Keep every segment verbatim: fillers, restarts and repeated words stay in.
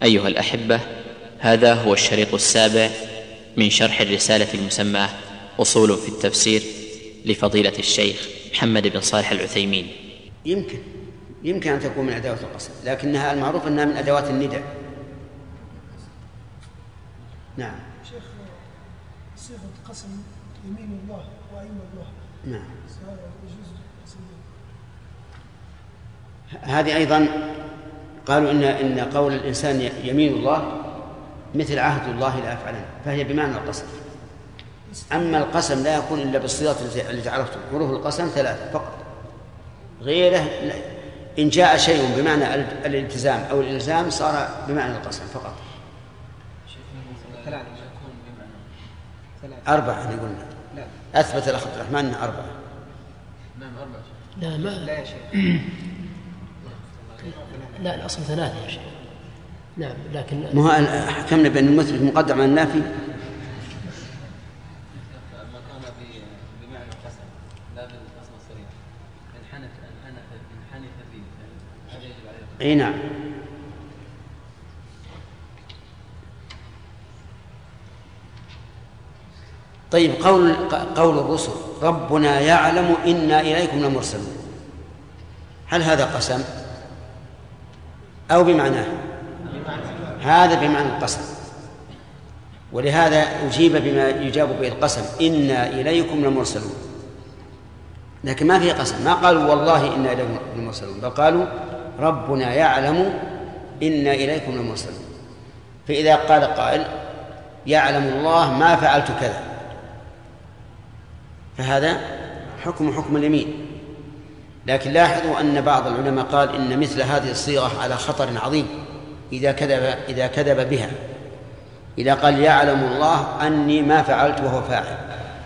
أيها الأحبة، هذا هو الشريط السابع من شرح الرسالة المسماة أصول في التفسير لفضيلة الشيخ محمد بن صالح العثيمين. يمكن يمكن أن تكون من أدوات القسم، لكنها المعروف أنها من أدوات النداء. نعم. شيخ، صيغة قسم يمين الله وأيم الله. نعم. هذه أيضا قالوا إن إن قول الإنسان يمين الله مثل عهد الله لا أفعلن، فهي بمعنى القسم. أما القسم لا يكون إلا بالصيغة التي عرفتم، حروف القسم ثلاثة فقط، غيره إن جاء شيء بمعنى الالتزام أو الإلزام صار بمعنى القسم فقط. أربعة قلنا. أثبت الأخ عبد الرحمن أنها أربعة. نعم أربعة. لا ما لا يا شيخ. لا الأصل ثلاثة يا شيخ. نعم لكن ما حكمنا بأن المثبت مقدم على النافي. ما كان بمعنى القسم لا بالقسم الصريح. إن حنث إن حنث إن حنث فيه هذا يجب عليه. أي نعم. طيب، قول قول الرسل ربنا يعلم إنا إليكم لمرسلون، هل هذا قسم أو بمعناه؟ هذا بمعنى القسم، ولهذا أجيب بما يجاب به القسم إنا إليكم لمرسلون، لكن ما فيه قسم، ما قالوا والله إنا إليكم لمرسلون، بل قالوا ربنا يعلم إنا إليكم لمرسلون. فإذا قال قائل يعلم الله ما فعلت كذا، فهذا حكم حكم اليمين. لكن لاحظوا أن بعض العلماء قال إن مثل هذه الصيغة على خطر عظيم إذا كذب إذا كذب بها، إذا قال يعلم الله أني ما فعلت وهو فاعل،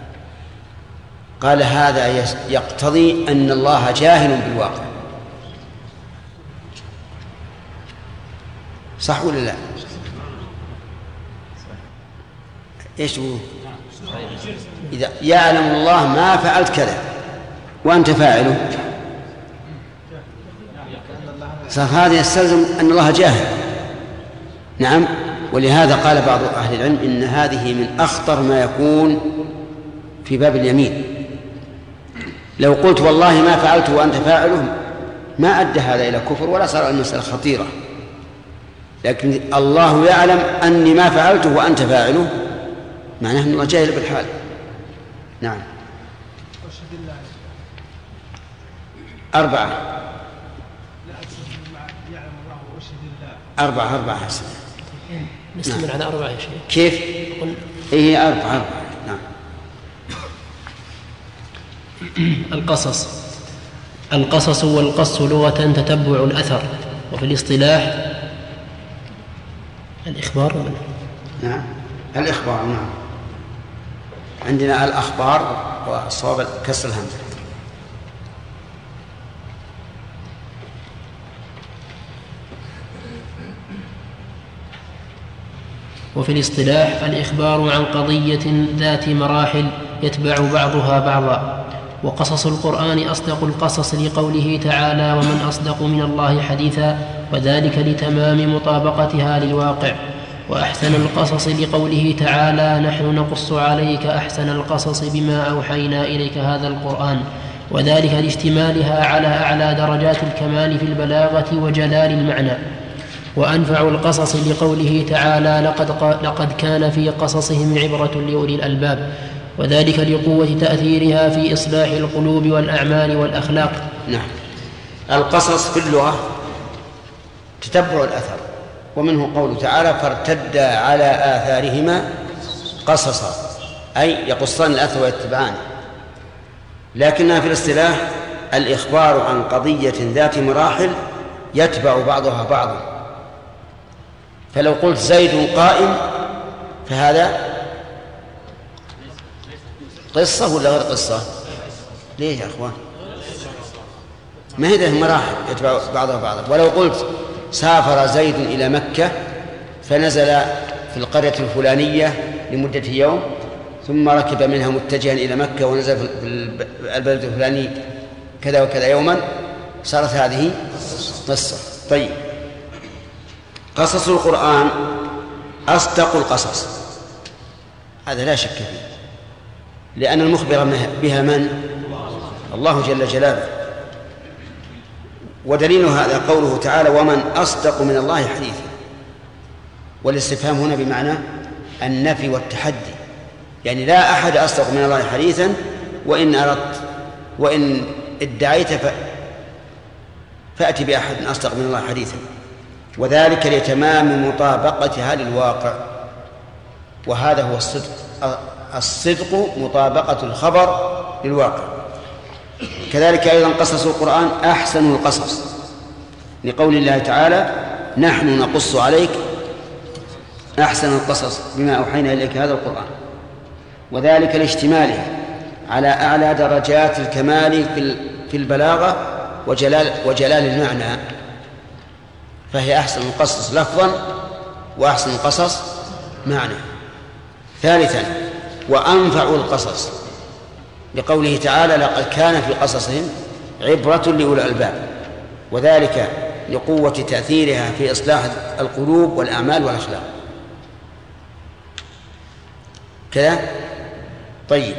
قال هذا يقتضي أن الله جاهل بالواقع. صح ولا لا؟ إيش هو؟ إذا يعلم الله ما فعلت كذا وأنت فاعله، فهذا يستلزم أن الله جاهل. نعم. ولهذا قال بعض أهل العلم إن هذه من أخطر ما يكون في باب اليمين. لو قلت والله ما فعلت وأنت فاعله ما أدى هذا إلى كفر ولا صار المسألة خطيرة، لكن الله يعلم أني ما فعلته وأنت فاعله معناه أن الله جاهل بالحال. نعم. أربعة أربعة أربعة حسن. نستمر نعم. على أربعة يا شيخ. كيف؟ إيه أربعة أربعة. نعم. القصص. القصص والقص لغة تتبع الأثر، وفي الاصطلاح الإخبار. نعم الإخبار. نعم عندنا الأخبار والصواب كسر الهمزة. وفي الاصطلاح الإخبار عن قضية ذات مراحل يتبع بعضها بعضا. وقصص القرآن أصدق القصص لقوله تعالى ومن أصدق من الله حديثا، وذلك لتمام مطابقتها للواقع. وأحسن القصص لقوله تعالى نحن نقص عليك أحسن القصص بما أوحينا إليك هذا القرآن، وذلك لاشتمالها على أعلى درجات الكمال في البلاغة وجلال المعنى. وأنفع القصص لقوله تعالى لقد, لقد كان في قصصهم عبرة لأولي الألباب، وذلك لقوة تأثيرها في إصلاح القلوب والأعمال والأخلاق. نعم. القصص في اللغة تتبع الأثر، ومنه قوله تعالى فارتدا على آثارهما قصصا، أي يقصان الأثر ويتبعان. لكنها في الاصطلاح الإخبار عن قضية ذات مراحل يتبع بعضها بعضا. فلو قلت زيد قائم فهذا قصة ولا غير قصة؟ ليه يا أخوان؟ ما هي ذه مراحل يتبع بعضها بعضا. ولو قلت سافر زيد إلى مكة فنزل في القرية الفلانية لمدة يوم ثم ركب منها متجها إلى مكة ونزل في البلد الفلاني كذا وكذا يوما، صارت هذه قصة. طيب، قصص القرآن أصدق القصص، هذا لا شك فيه، لأن المخبر بها من؟ الله جل جلاله. ودليل هذا قوله تعالى ومن أصدق من الله حديثا، والاستفهام هنا بمعنى النفي والتحدي، يعني لا أحد أصدق من الله حديثا وإن أردت وإن ادعيت فأتي بأحد أصدق من الله حديثا، وذلك لتمام مطابقتها للواقع، وهذا هو الصدق. الصدق مطابقة الخبر للواقع. كذلك أيضا قصص القرآن أحسن القصص، لقول الله تعالى نحن نقص عليك أحسن القصص بما أوحينا إليك هذا القرآن، وذلك لاشتماله على أعلى درجات الكمال في البلاغة وجلال, وجلال المعنى، فهي أحسن القصص لفظا وأحسن القصص معنى. ثالثا وأنفع القصص، لقوله تعالى لقد كان في قصصهم عبرة لأولي الألباب، وذلك لقوة تأثيرها في إصلاح القلوب والأعمال والأخلاق. كذا. طيب،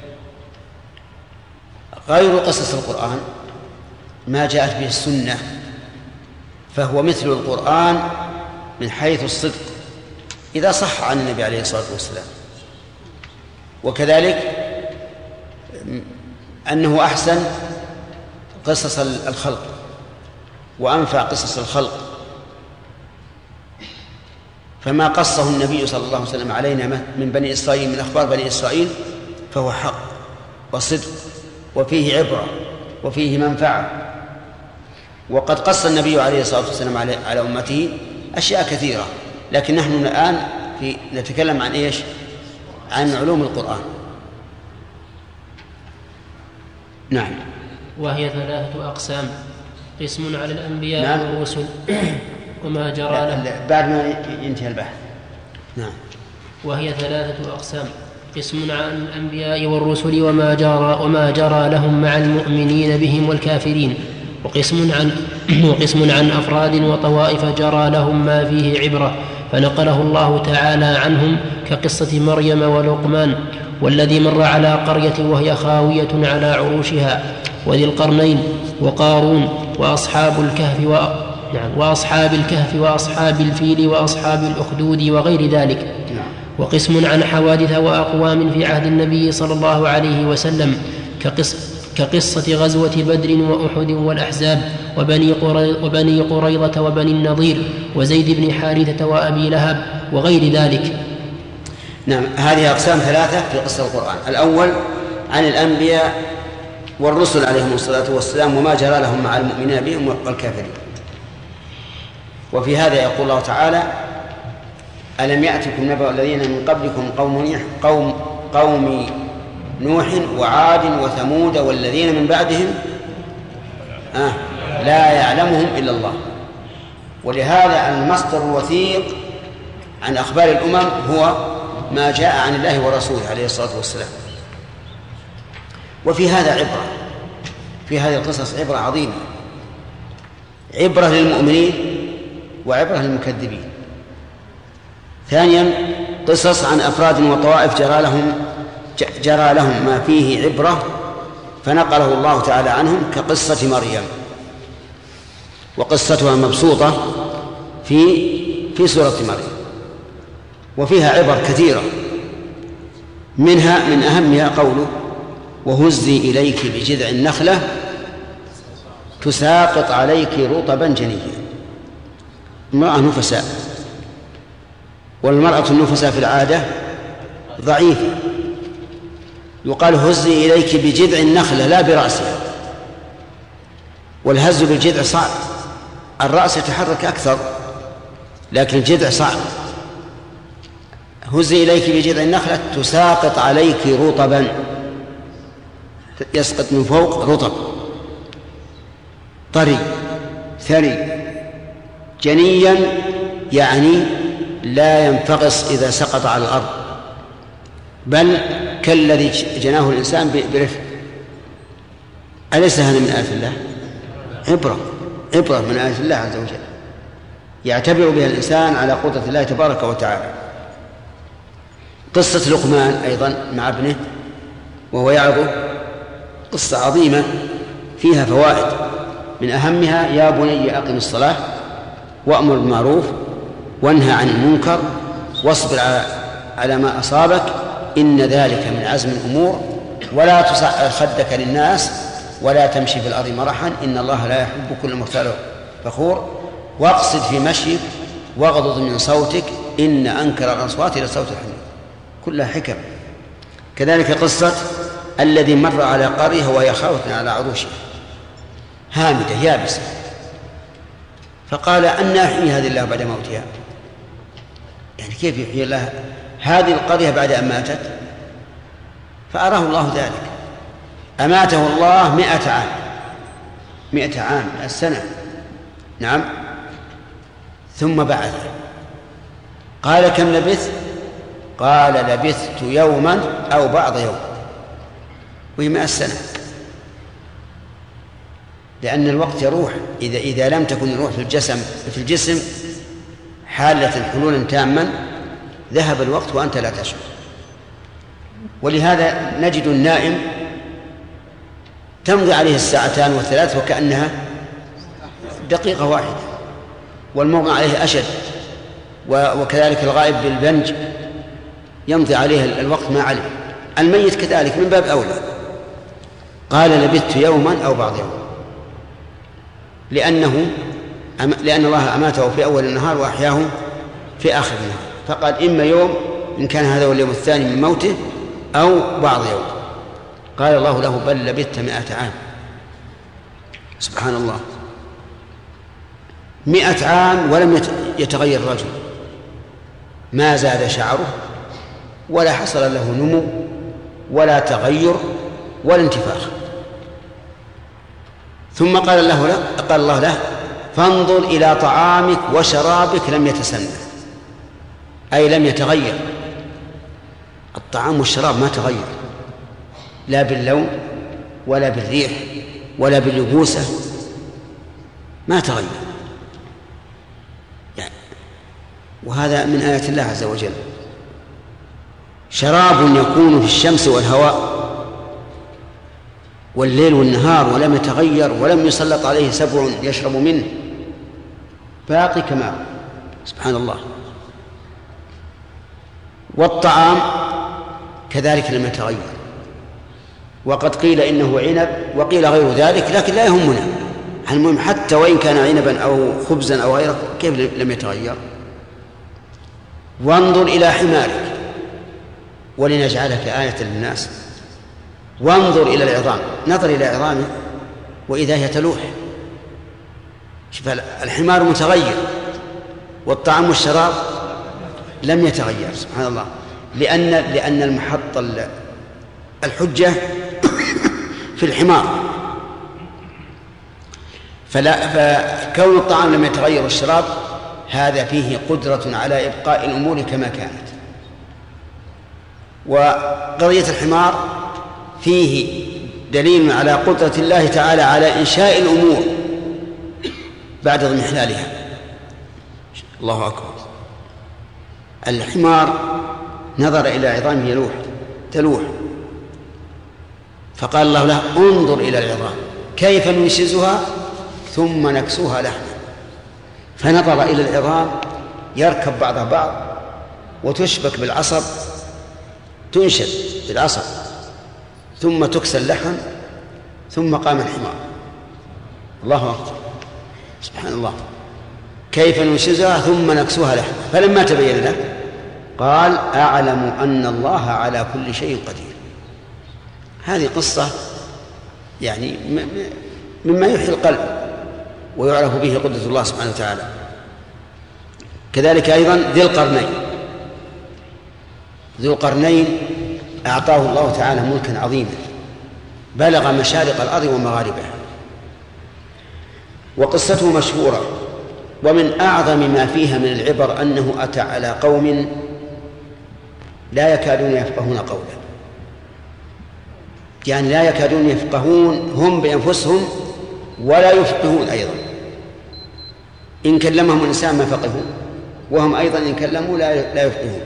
غير قصص القرآن ما جاءت به السنة فهو مثل القرآن من حيث الصدق إذا صح عن النبي عليه الصلاة والسلام، وكذلك أنه أحسن قصص الخلق وأنفع قصص الخلق، فما قصه النبي صلى الله عليه وسلم علينا من بني إسرائيل من أخبار بني إسرائيل فهو حق وصدق وفيه عبرة وفيه منفعة. وقد قص النبي عليه الصلاة والسلام على, على أمته أشياء كثيرة، لكن نحن الآن في نتكلم عن إيش؟ عن علوم القرآن. نعم. وهي ثلاثة أقسام: قسم على الأنبياء نعم. والرسل وما جرى لهم بعد ما ينتهي البحث. نعم. وهي ثلاثة أقسام: قسم عن الأنبياء والرسل وما جرى وما جرى لهم مع المؤمنين بهم والكافرين، وقسم عن وقسم عن أفراد وطوائف جرى لهم ما فيه عبرة فنقله الله تعالى عنهم كقصة مريم ولقمان، والذي مر على قرية وهي خاوية على عروشها، وذي القرنين وقارون وأصحاب الكهف و... نعم وأصحاب الكهف وأصحاب الفيل وأصحاب الأخدود وغير ذلك. وقسم عن حوادث وأقوام في عهد النبي صلى الله عليه وسلم كقص... كقصة غزوة بدر وأحد والأحزاب وبني, قري... وبني قريظة وبني النضير وزيد بن حارثة وأبي لهب وغير ذلك. نعم. هذه أقسام ثلاثة في قصة القرآن: الأول عن الأنبياء والرسل عليهم الصلاة والسلام وما جرى لهم مع المؤمنين بهم والكافرين. وفي هذا يقول الله تعالى: ألم يأتكم نبأ الذين من قبلكم قوم قوم قوم نوح وعاد وثمود والذين من بعدهم آه لا يعلمهم إلا الله. ولهذا المصدر الوثيق عن أخبار الأمم هو ما جاء عن الله ورسوله عليه الصلاة والسلام. وفي هذا عبرة، في هذه القصص عبرة عظيمة، عبرة للمؤمنين وعبرة للمكذبين. ثانيا قصص عن أفراد وطوائف جرى لهم جرى لهم ما فيه عبرة فنقله الله تعالى عنهم كقصة مريم، وقصتها مبسوطة في في سورة مريم، وفيها عبر كثيرة، منها من أهمها قوله: وهزي إليك بجذع النخلة تساقط عليك رطبا جنيا. امرأة نفساء، والمرأة النفساء في العادة ضعيفة، يقال هزي إليك بجذع النخلة لا برأسها، والهز بالجذع صعب، الرأس يتحرك أكثر لكن الجذع صعب. هزي إليك بجذع النخلة تساقط عليك رطبا، يسقط من فوق رطب طري ثري، جنيا يعني لا ينفقص إذا سقط على الأرض، بل كالذي جناه الإنسان برفق. أليس هذا من آيات الله؟ عبرة عبرة من آيات الله عز وجل. يعتبر بها الإنسان على قدرة الله تبارك وتعالى. قصة لقمان أيضا مع ابنه وهو يعظه قصة عظيمة فيها فوائد، من أهمها: يا بني أقم الصلاة وأمر بالمعروف وانهى عن المنكر واصبر على ما أصابك إن ذلك من عزم الأمور ولا تصعر خدك للناس ولا تمشي في الأرض مرحا إن الله لا يحب كل مختال فخور واقصد في مشيك واغضض من صوتك إن أنكر الأصوات لصوت الحمير. كلها حكم. كذلك قصة الذي مر على قرية وهي خاوية على عروشها هامدة يابسة، فقال أن يحيي هذه الله بعد موتها؟ يعني كيف يحيي الله هذه القرية بعد أن ماتت؟ فأراه الله ذلك، أماته الله مئة عام مئة عام السنة نعم، ثم بعثه. قال كم لبثت؟ قال لبثت يوما أو بعض يوم، وهي مئة سنة، لأن الوقت يروح. إذا إذا لم تكن الروح في الجسم في الجسم حالة حلولا تاما ذهب الوقت وأنت لا تشعر. ولهذا نجد النائم تمضي عليه الساعتان والثلاث وكأنها دقيقة واحدة، والمغمى عليه أشد، وكذلك الغائب بالبنج يمضي عليه الوقت ما عليه. الميت كذلك من باب أولى. قال لبثت يوما أو بعض يوم، لأنه لأن الله أماته في أول النهار وأحياه في آخر النهار، فقال إما يوم إن كان هذا هو اليوم الثاني من موته أو بعض يوم. قال الله له بل لبثت مئة عام. سبحان الله، مئة عام ولم يتغير الرجل، ما زاد شعره ولا حصل له نمو ولا تغير ولا انتفاخ. ثم قال الله له قال الله له فانظر إلى طعامك وشرابك لم يتسنى، أي لم يتغير. الطعام والشراب ما تغير، لا باللون ولا بالريح ولا باليبوسة، ما تغير يعني. وهذا من آيات الله عز وجل. شراب يكون في الشمس والهواء والليل والنهار ولم يتغير ولم يسلط عليه سبع يشرب منه، باقي كما سبحان الله. والطعام كذلك لم يتغير، وقد قيل إنه عنب وقيل غير ذلك، لكن لا يهمنا. المهم حتى وإن كان عنبا أو خبزا أو غيره كيف لم يتغير. وانظر إلى حمارك ولنجعلك آية للناس. وانظر إلى العظام، نظر إلى عظامه وإذا هي تلوح. شوف الحمار متغير والطعام والشراب لم يتغير سبحان الله، لأن لأن المحط الحجة في الحمار. فلا فكون الطعام لم يتغير والشراب هذا فيه قدرة على إبقاء الأمور كما كانت. وقضية الحمار فيه دليل على قدرة الله تعالى على إنشاء الأمور بعد اضمحلالها. الله أكبر. الحمار نظر إلى عظامه يلوح تلوح، فقال الله له انظر إلى العظام كيف ننشزها ثم نكسوها لحما. فنظر إلى العظام يركب بعضها بعض وتشبك بالعصب، تنشد بالعصب ثم تكسى اللحم، ثم قام الحمار. الله أكبر سبحان الله. كيف ننشزها ثم نكسوها لحما. فلما تبين له قال أعلم أن الله على كل شيء قدير. هذه قصة يعني مما يحيي القلب ويعرف به قدرة الله سبحانه وتعالى. كذلك أيضا ذي القرنين. ذو القرنين أعطاه الله تعالى ملكا عظيما بلغ مشارق الأرض ومغاربها، وقصته مشهورة. ومن أعظم ما فيها من العبر أنه أتى على قوم لا يكادون يفقهون قولا، يعني لا يكادون يفقهون هم بأنفسهم ولا يفقهون أيضا. إن كلمهم الإنسان ما فقهوا، وهم أيضا إن كلموا لا يفقهون.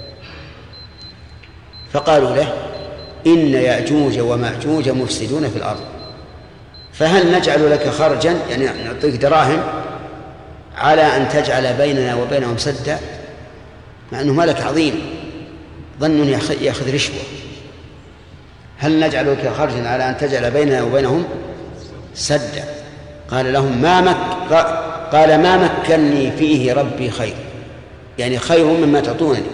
فقالوا له إن يأجوج ومأجوج مفسدون في الأرض، فهل نجعل لك خرجا، يعني نعطيك دراهم على أن تجعل بيننا وبينهم سدا؟ مع أنه ملك عظيم، ظن يأخذ رشوة. هل نجعل لك خرجا على أن تجعل بيننا وبينهم سدا؟ قال لهم ما مك قال ما مكنني فيه ربي خير، يعني خير مما تعطونني،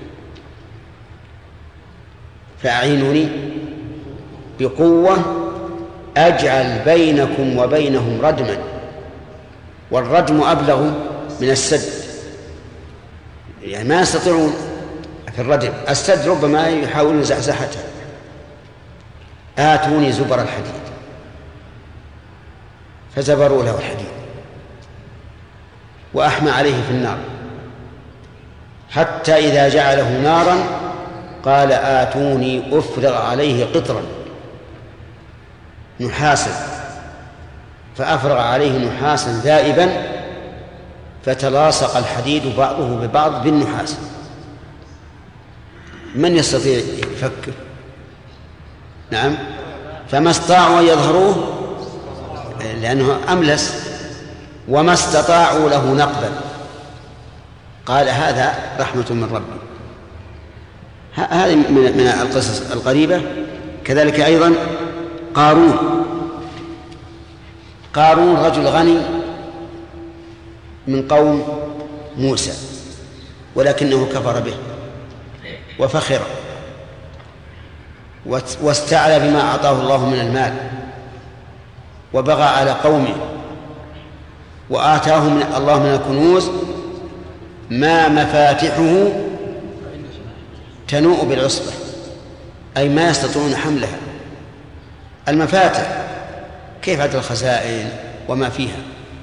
فأعينوني بقوة أجعل بينكم وبينهم ردما، والردم أبلغ من السد، يعني ما يستطيعون في الردم. السد ربما يحاولون زحزحته. آتوني زبر الحديد، فزبروا له الحديد وأحمى عليه في النار، حتى إذا جعله نارا قال آتوني أفرغ عليه قطرا نحاسا، فأفرغ عليه نحاسا ذائبا فتلاصق الحديد بعضه ببعض بالنحاس. من يستطيع يفكر؟ نعم، فما استطاعوا أن يظهروه لأنه أملس، وما استطاعوا له نقبا. قال هذا رحمة من ربي. هذه من القصص القريبة. كذلك أيضا قارون. قارون رجل غني من قوم موسى، ولكنه كفر به وفخر واستعلى بما أعطاه الله من المال، وبغى على قومه، وآتاه من الله من الكنوز ما مفاتحه تنوء بالعصبة، أي ما يستطيعون حملها. المفاتح كيف عد الخزائن وما فيها.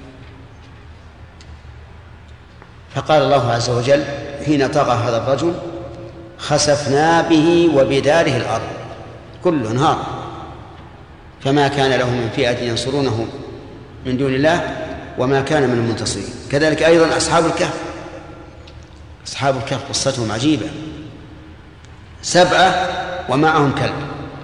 فقال الله عز وجل حين طغى هذا الرجل خسفنا به وبداره الأرض، كل نهار، فما كان له من فئة ينصرونه من دون الله وما كان من المنتصرين. كذلك أيضا أصحاب الكهف. أصحاب الكهف قصتهم عجيبة، سبعة ومعهم كلب،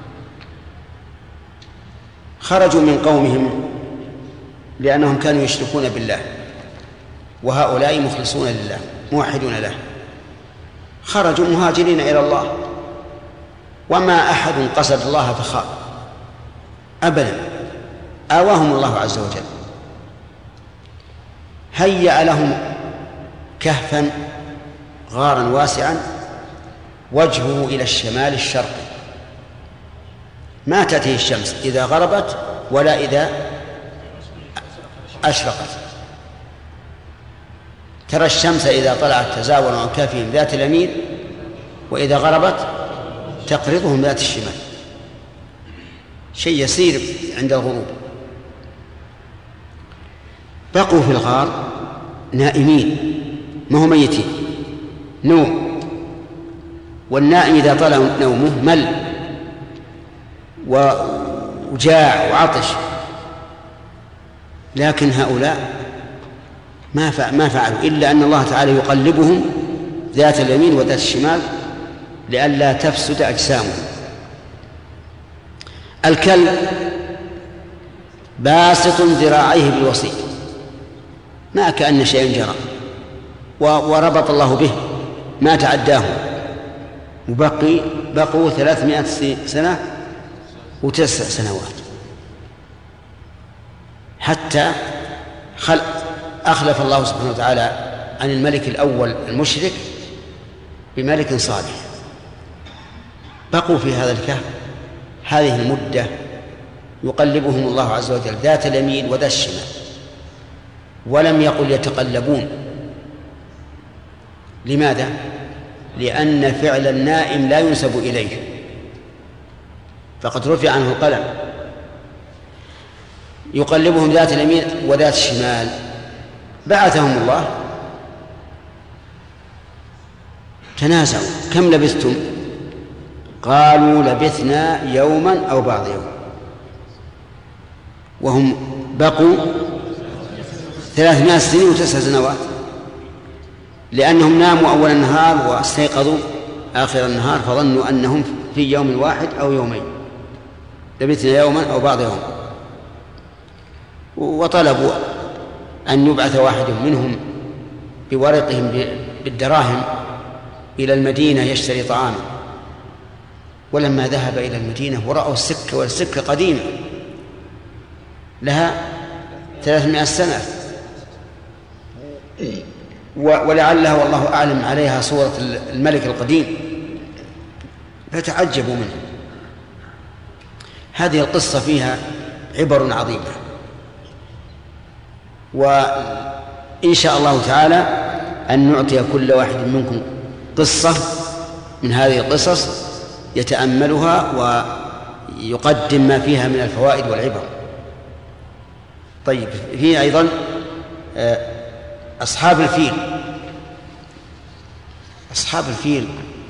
خرجوا من قومهم لأنهم كانوا يشركون بالله، وهؤلاء مخلصون لله موحدون له. خرجوا مهاجرين إلى الله، وما أحد قصد الله فخاب أبدا، آواهم الله عز وجل. هيأ لهم كهفا غارا واسعا وجهه إلى الشمال الشرقي، ما تأتيه الشمس إذا غربت ولا إذا أشرقت. ترى الشمس إذا طلعت تزاور عن كهفهم ذات اليمين، وإذا غربت تقرضهم ذات الشمال، شيء يسير عند الغروب. بقوا في الغار نائمين، ما هم ميتين، نوم. والنائم إذا طلع نومه مل وجاع وعطش، لكن هؤلاء ما ما فعلوا إلا أن الله تعالى يقلبهم ذات اليمين وذات الشمال لئلا تفسد أجسامهم. الكلب باسط ذراعيه بالوسيط، ما كأن شيئا جرى، وربط الله به ما تعداه. وبقي بقوا ثلاثمائة سنة وتسع سنوات حتى خلق أخلف الله سبحانه وتعالى عن الملك الأول المشرك بملك صالح. بقوا في هذا الكهف هذه المدة يقلبهم الله عز وجل ذات اليمين وذات الشمال، ولم يقل يتقلبون. لماذا؟ لأن فعل النائم لا ينسب إليه، فقد رفع عنه القلم. يقلبهم ذات اليمين وذات الشمال. بعثهم الله، تنازعوا كم لبثتم؟ قالوا لبثنا يوما أو بعض يوم، وهم بقوا ثلاثمائة سنين وتسع سنوات، لأنهم ناموا أول النهار واستيقظوا آخر النهار فظنوا أنهم في يوم واحد أو يومين، لبثنا يوما أو بعض يوم، وطلبوا أن يبعث واحد منهم بورقهم بالدراهم إلى المدينة يشتري طعاما. ولما ذهب إلى المدينة ورأوا السكة، والسكة قديمة لها ثلاثمائة سنة، ولعلها والله أعلم عليها صورة الملك القديم، فتعجبوا منه. هذه القصة فيها عبر عظيمة، وإن شاء الله تعالى أن نعطي كل واحد منكم قصة من هذه القصص يتأملها ويقدم ما فيها من الفوائد والعبر. طيب، فيه أيضا أصحاب الفيل. أصحاب الفيل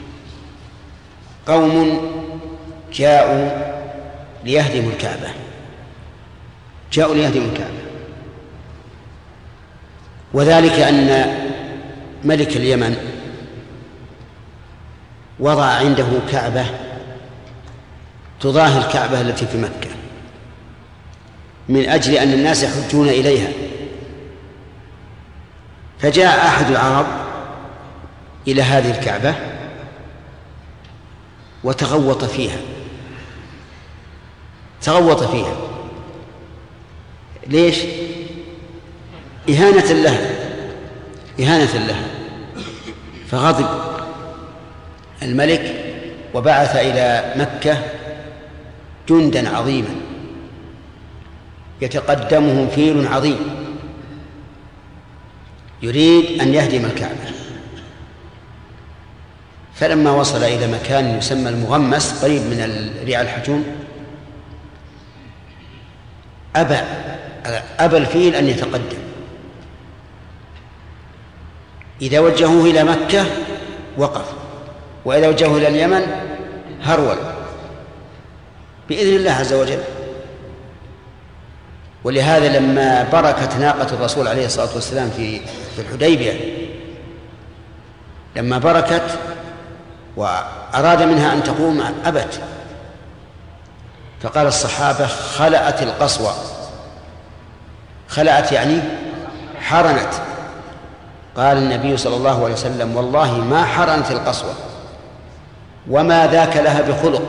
قوم جاءوا ليهدموا الكعبة، جاءوا ليهدموا الكعبة، وذلك أن ملك اليمن وضع عنده كعبة تضاهي الكعبة التي في مكة، من أجل أن الناس يحجون إليها. فجاء أحد العرب إلى هذه الكعبة وتغوط فيها، تغوط فيها ليش؟ إهانة لها، إهانة لها. فغضب الملك وبعث إلى مكة جندا عظيما يتقدمهم فيل عظيم يريد أن يهدم الكعبة. فلما وصل إلى مكان يسمى المغمس قريب من ريع الحجون أبى أبى الفيل أن يتقدم. إذا وجهوه إلى مكة وقف، وإذا وجهوه إلى اليمن هرول بإذن الله عز وجل. ولهذا لما بركت ناقة الرسول عليه الصلاة والسلام في في الحديبية، لما بركت وأراد منها أن تقوم أبت، فقال الصحابة خلأت القصوى. خلأت يعني حرنت. قال النبي صلى الله عليه وسلم والله ما حرنت القصوى وما ذاك لها بخلق.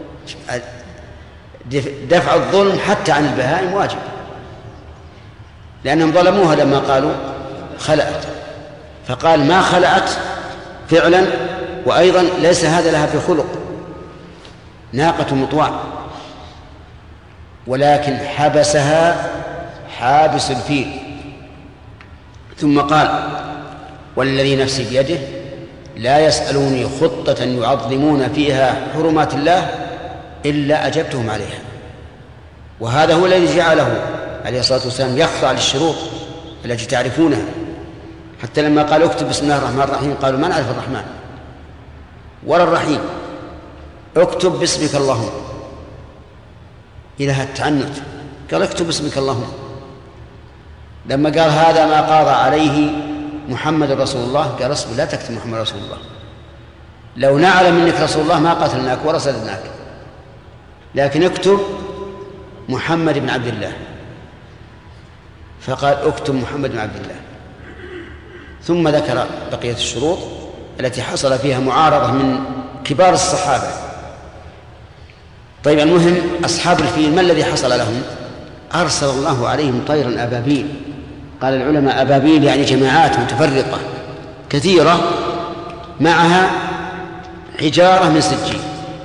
دفع الظلم حتى عن البهائم واجب، لأنهم ظلموها لما قالوا خلأت، فقال ما خلأت فعلا، وأيضا ليس هذا لها بخلق، ناقة مطواع، ولكن حبسها حابس الفيل. ثم قال والذي نفسي بيده لا يسألوني خطة يعظمون فيها حرمات الله إلا أجبتهم عليها. وهذا هو الذي جعله عليه الصلاة والسلام يخضع للشروط التي تعرفونها. حتى لما قال اكتب بسم الله الرحمن الرحيم قالوا ما نعرف الرحمن ولا الرحيم، اكتب باسمك اللهم. إله التعنت قال اكتب باسمك اللهم. لما قال هذا ما قاضى عليه محمد رسول الله قال اصبر لا تكتب محمد رسول الله، لو نعلم منك رسول الله ما قتلناك ولا صددناك، لكن اكتب محمد بن عبد الله. فقال اكتب محمد بن عبد الله. ثم ذكر بقية الشروط التي حصل فيها معارضة من كبار الصحابة. طيب، المهم أصحاب الفيل ما الذي حصل لهم؟ أرسل الله عليهم طيرا أبابيل. قال العلماء أبابيل يعني جماعات متفرقة كثيرة معها حجارة من سجيل.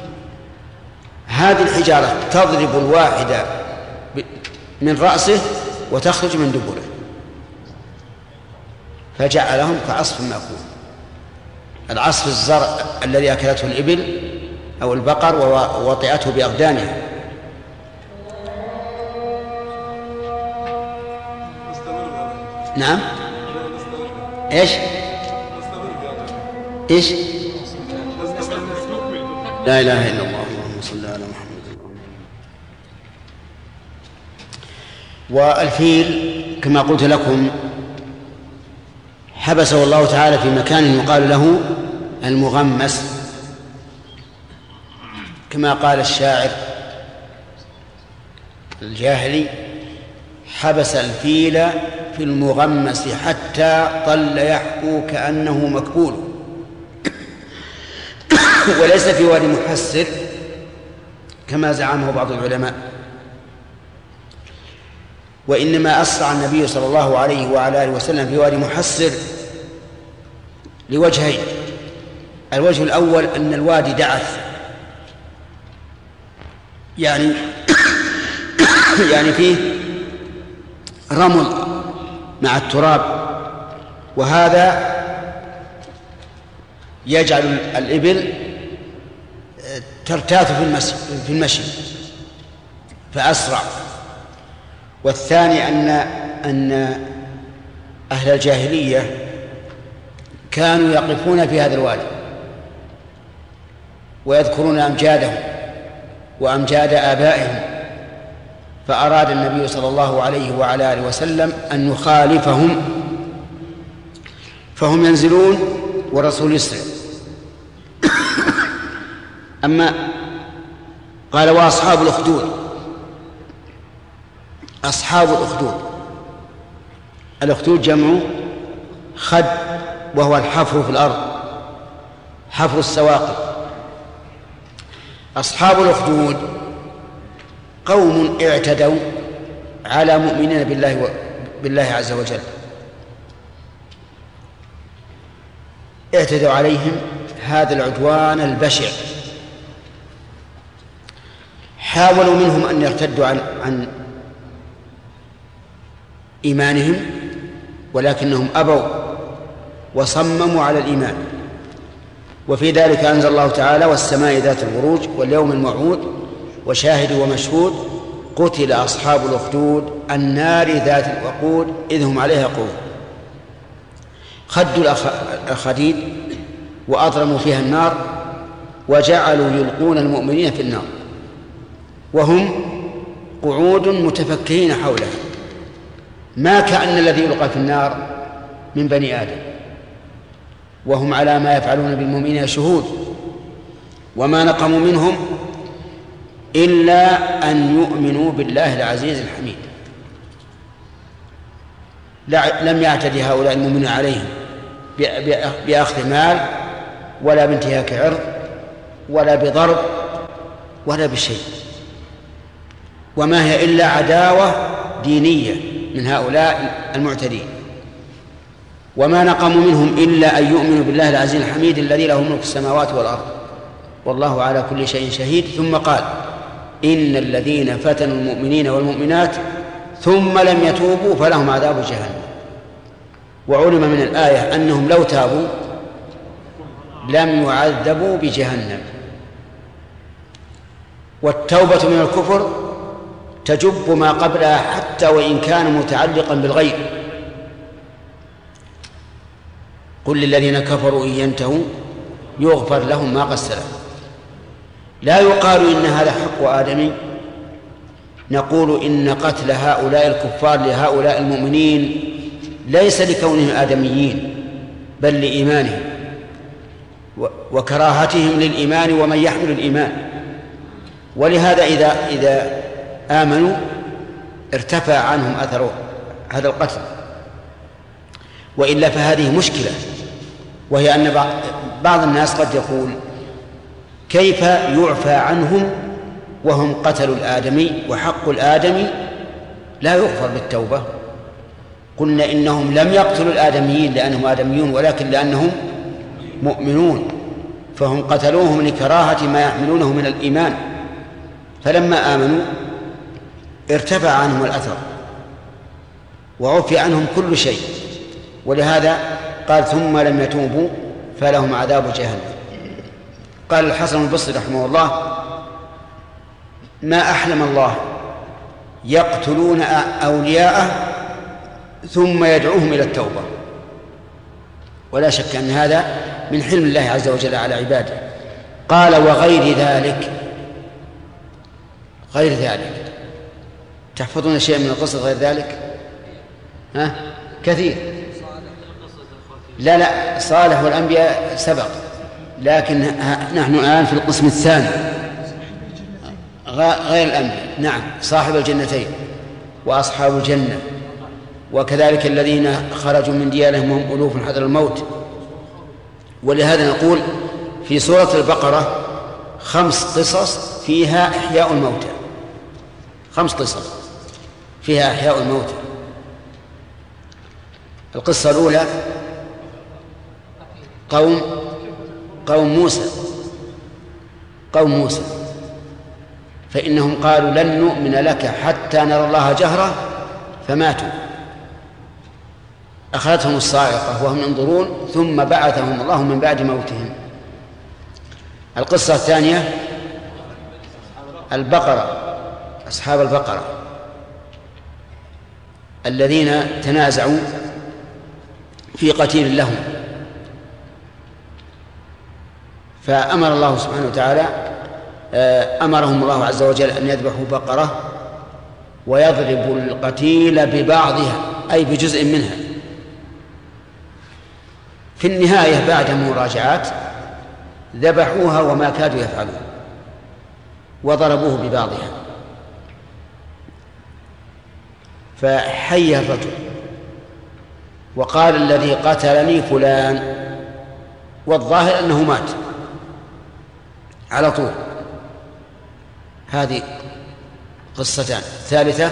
هذه الحجارة تضرب الواحدة من رأسه وتخرج من دبره، فجعلهم كعصف مأكول. العصف الزرع الذي أكلته الإبل أو البقر ووطئته بأقدامها. نعم. إيش إيش لا إله إلا الله اللهم صل على محمد. والفيل كما قلت لكم حبسه الله تعالى في مكان يقال له المغمس، كما قال الشاعر الجاهلي: حبس الفيل في المغمس حتى ظل يحكو كأنه مكبول. وليس في وادي محسر كما زعمه بعض العلماء، وإنما أسرع النبي صلى الله عليه وعلى آله وسلم في وادي محسر لوجهين: الوجه الأول أن الوادي دعث، يعني يعني فيه رمل مع التراب، وهذا يجعل الإبل ترتاث في المشي فأسرع. والثاني أن أن أهل الجاهلية كانوا يقفون في هذا الوادي ويذكرون أمجادهم وأمجاد آبائهم، فأراد النبي صلى الله عليه وعلى آله وسلم أن يخالفهم، فهم ينزلون والرسول يسرع. أما قال: وأصحاب الأخدود. أصحاب الأخدود، الأخدود جمع خد، وهو الحفر في الأرض، حفر السواقي. أصحاب الأخدود قوم اعتدوا على مؤمنين بالله و... بالله عز وجل، اعتدوا عليهم هذا العدوان البشع. حاولوا منهم أن يرتدوا عن, عن إيمانهم، ولكنهم أبوا وصمموا على الإيمان. وفي ذلك أنزل الله تعالى: والسماء ذات البروج واليوم الموعود وشاهد ومشهود قتل أصحاب الأخدود النار ذات الوقود إذ هم عليها قعود. خدوا الأخاديد وأضرموا فيها النار وجعلوا يلقون المؤمنين في النار وهم قعود متفكرين حولها، ما كأن الذي يلقى في النار من بني آدم، وهم على ما يفعلون بالمؤمنين شهود. وما نقموا منهم إلا أن يؤمنوا بالله العزيز الحميد. لم يعتدي هؤلاء المؤمنون عليهم بأخذ مال ولا بانتهاك عرض ولا بضرب ولا بشيء، وما هي إلا عداوة دينية من هؤلاء المعتدين. وما نقموا منهم إلا أن يؤمنوا بالله العزيز الحميد الذي له ملك السماوات والأرض والله على كل شيء شهيد. ثم قال: إن الذين فتنوا المؤمنين والمؤمنات ثم لم يتوبوا فلهم عذاب جهنم. وعلم من الآية أنهم لو تابوا لم يعذبوا بجهنم. والتوبة من الكفر تجب ما قبلها حتى وإن كان متعلقا بالغير. قل للذين كفروا إن ينتهوا يغفر لهم ما قد سلف. لا يقال إن هذا حق آدمي، نقول إن قتل هؤلاء الكفار لهؤلاء المؤمنين ليس لكونهم آدميين بل لإيمانهم وكراهتهم للإيمان ومن يحمل الإيمان. ولهذا إذا إذا آمنوا ارتفع عنهم أثر هذا القتل، وإلا فهذه مشكلة، وهي أن بعض الناس قد يقول: كيف يعفى عنهم وهم قتلوا الآدمي وحق الآدمي لا يغفر بالتوبة؟ قلنا إنهم لم يقتلوا الآدميين لأنهم آدميون، ولكن لأنهم مؤمنون، فهم قتلوهم لكراهة ما يحملونه من الإيمان، فلما آمنوا ارتفع عنهم الأثر وعفي عنهم كل شيء. ولهذا قال: ثم لم يتوبوا فلهم عذاب جهنم. قال الحسن البصري رحمه الله: ما أحلم الله يقتلون أولياءه ثم يدعوهم إلى التوبة. ولا شك أن هذا من حلم الله عز وجل على عباده. قال: وغير ذلك. غير ذلك تحفظون شيئا من القصة غير ذلك؟ ها؟ كثير. لا لا صالح والأنبياء سبق، لكن نحن الآن في القسم الثاني غير الأنبياء. نعم، صاحب الجنتين وأصحاب الجنة، وكذلك الذين خرجوا من ديارهم وهم ألوف حذر الموت. ولهذا نقول في سورة البقرة خمس قصص فيها إحياء الموتى، خمس قصص فيها إحياء الموتى. القصة الأولى قوم قوم موسى قوم موسى فإنهم قالوا لن نؤمن لك حتى نرى الله جهرة فماتوا، أخذتهم الصاعقة وهم ينظرون ثم بعثهم الله من بعد موتهم. القصة الثانية البقرة، أصحاب البقرة الذين تنازعوا في قتيل لهم، فأمر الله سبحانه وتعالى أمرهم الله عز وجل أن يذبحوا بقرة ويضربوا القتيل ببعضها أي بجزء منها. في النهاية بعد مراجعات ذبحوها وما كادوا يفعلون وضربوه ببعضها. فحي الرجل وقال الذي قتلني فلان، والظاهر أنه مات على طول. هذه قصتان. الثالثة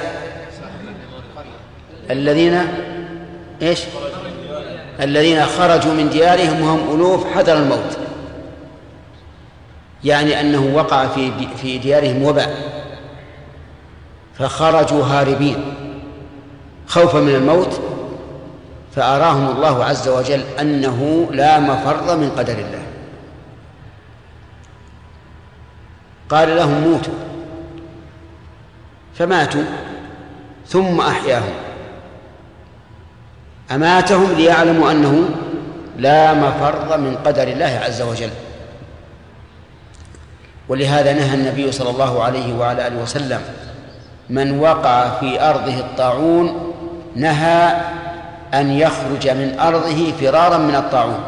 الذين إيش؟ الذين خرجوا من ديارهم وهم ألوف حذر الموت، يعني أنه وقع في في ديارهم وباء فخرجوا هاربين خوفا من الموت، فأراهم الله عز وجل أنه لا مفر من قدر الله. قال لهم موتوا فماتوا ثم أحياهم، أماتهم ليعلموا أنه لا مفر من قدر الله عز وجل. ولهذا نهى النبي صلى الله عليه وعلى آله وسلم من وقع في أرضه الطاعون نهى أن يخرج من أرضه فرارا من الطاعون،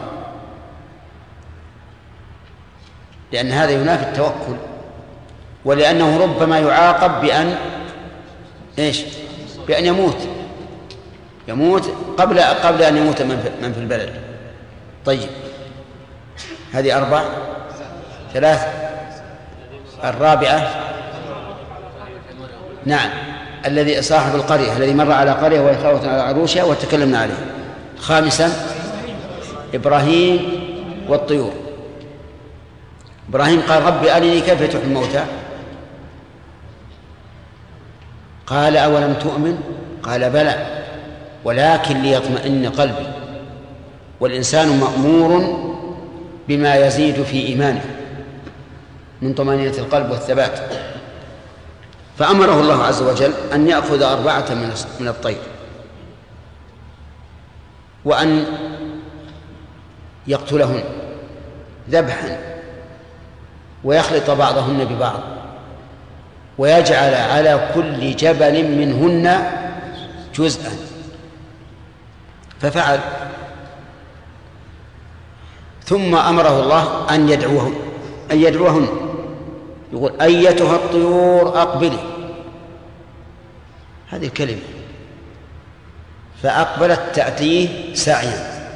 لأن هذا ينافي التوكل، ولأنه ربما يعاقب بأن إيش؟ بأن يموت يموت قبل قبل أن يموت من في البلد. طيب، هذه أربع. ثلاث. الرابعة نعم الذي صاحب القرية الذي مر على قرية وهي خاوية على عروشها وتكلمنا عليه. خامسا إبراهيم والطيور. إبراهيم قال ربي أرني كيف تحيي الموتى، قال أولم تؤمن؟ قال بلى ولكن ليطمئن قلبي. والإنسان مأمور بما يزيد في إيمانه من طمأنينة القلب والثبات، فأمره الله عز وجل أن يأخذ أربعة من الطير وأن يقتلهن ذبحا ويخلط بعضهن ببعض ويجعل على كل جبل منهن جزءا، ففعل. ثم أمره الله أن يدعوهن أن يدعوهن يقول أيتها الطيور أقبلي، هذه الكلمة، فأقبلت تأتيه سعيا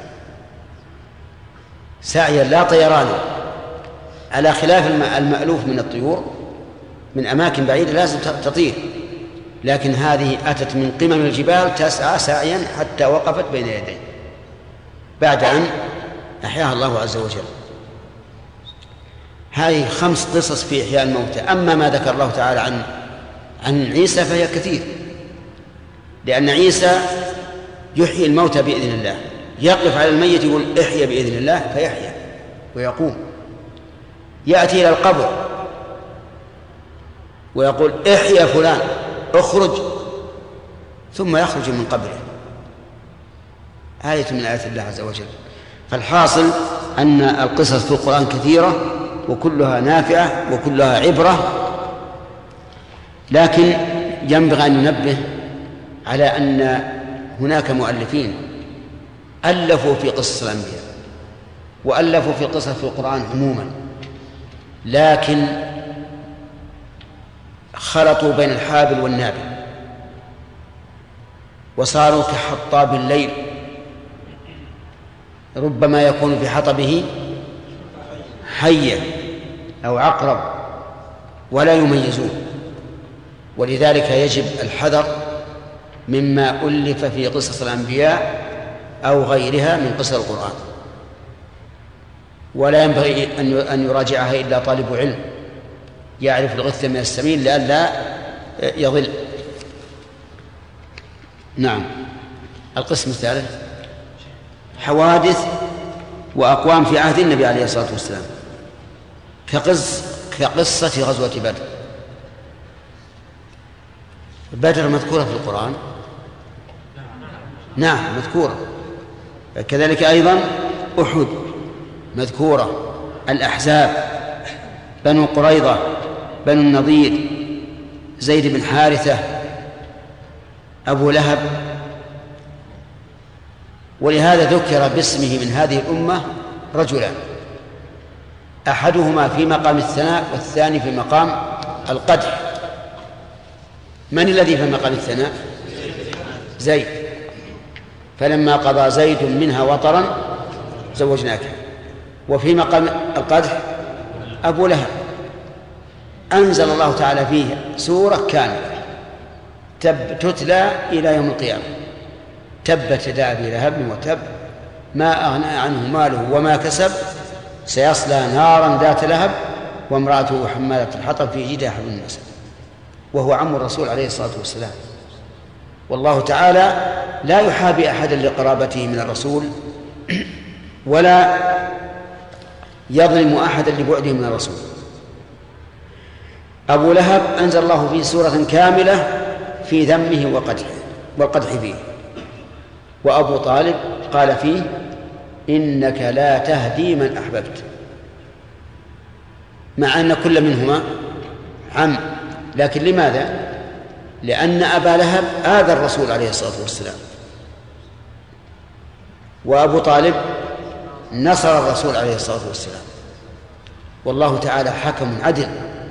سعيا لا طيرانا، على خلاف المألوف من الطيور من أماكن بعيدة لازم تطير، لكن هذه أتت من قمم الجبال تسعى سعيا حتى وقفت بين يديه بعد أن أحياها الله عز وجل. هذه خمس قصص في إحياء الموتى. أما ما ذكر الله تعالى عن عن عيسى فهي كثير، لأن عيسى يحيي الموتى بإذن الله، يقف على الميت يقول احيا بإذن الله فيحيا ويقوم، يأتي إلى القبر ويقول احيا فلان اخرج ثم يخرج من قبره. آية من آيات الله عز وجل. فالحاصل أن القصص في القرآن كثيرة وكلها نافعة وكلها عبرة، لكن ينبغي أن ننبه على أن هناك مؤلفين ألفوا في قصص الأنبياء وألفوا في قصص في القرآن عموما، لكن خلطوا بين الحابل والنابل وصاروا كحطاب الليل، ربما يكون في حطبه حية أو عقرب ولا يميزون. ولذلك يجب الحذر مما ألف في قصص الأنبياء أو غيرها من قصص القرآن، ولا ينبغي أن يراجعها إلا طالب علم يعرف الغث من السمين لئلا يضل. نعم. القسم الثالث حوادث وأقوام في عهد النبي عليه الصلاة والسلام كقص كقصة غزوة بدر. بدر مذكورة في القرآن؟ نعم مذكورة. كذلك أيضا أحد مذكورة، الأحزاب، بنو قريظة، بنو النضير، زيد بن حارثة، أبو لهب. ولهذا ذكر باسمه من هذه الأمة رجلان، أحدهما في مقام الثناء والثاني في مقام القدح. من الذي في مقام الثناء؟ زيد. فلما قضى زيد منها وطرا زوجناك. وفي مقام القدح أبو لهب، أنزل الله تعالى فيه سورة كاملة تتلى إلى يوم القيامة: تبت يدا أبي لهب وتب ما أغنى عنه ماله وما كسب سيصلى نارا ذات لهب وامرأته حمالة الحطب في جيدها حبل من مسد. وهو عم الرسول عليه الصلاة والسلام. والله تعالى لا يحابي أحدا لقرابته من الرسول ولا يظلم أحدا لبعده من الرسول. أبو لهب أنزل الله فيه سورة كاملة في ذمه وقدحه والقدح فيه. وأبو طالب قال فيه: إنك لا تهدي من أحببت، مع أن كل منهما عم. لكن لماذا؟ لأن أبا لهب آذى الرسول عليه الصلاة والسلام، وأبو طالب نصر الرسول عليه الصلاة والسلام. والله تعالى حكم عدل،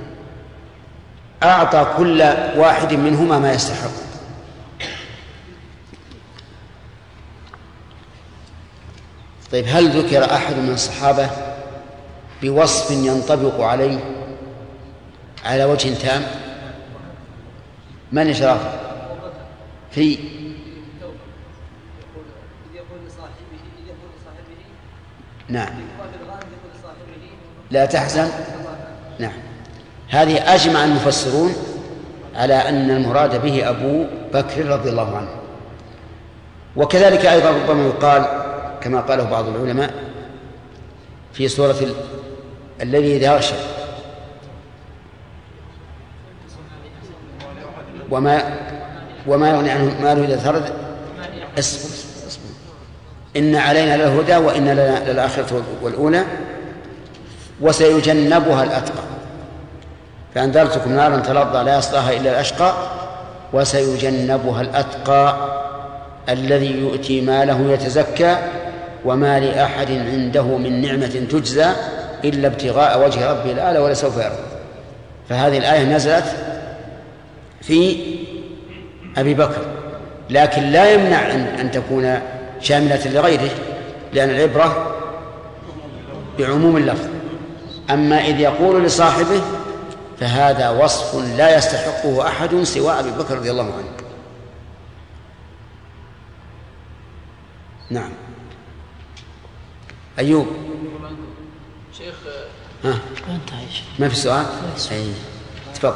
أعطى كل واحد منهما ما يستحق. طيب، هل ذكر أحد من الصحابة بوصف ينطبق عليه على وجه تام؟ من إشراف في نعم لا تحزن. نعم، هذه أجمع المفسرون على أن المراد به أبو بكر رضي الله عنه. وكذلك أيضا ربما يقال كما قاله بعض العلماء في سورة الذي إذا غشى وما وما يغني عنه ماله إذا ثرد إن علينا للهدى وإن لنا للآخرة والأولى وسيجنبها الأتقى فأنذرتكم نارا تلظى لا يصلاها إلا الأشقى وسيجنبها الأتقى الذي يؤتي ماله يتزكى وما لأحد عنده من نعمة تجزى إلا ابتغاء وجه ربه الأعلى ولسوف يرضى. فهذه الآية نزلت في أبي بكر، لكن لا يمنع أن تكون شاملة لغيره، لأن العبرة بعموم اللفظ. أما إذ يقول لصاحبه فهذا وصف لا يستحقه أحد سوى أبي بكر رضي الله عنه. نعم. أيوب شيخ. ها ما في سؤال؟ أي تفضل.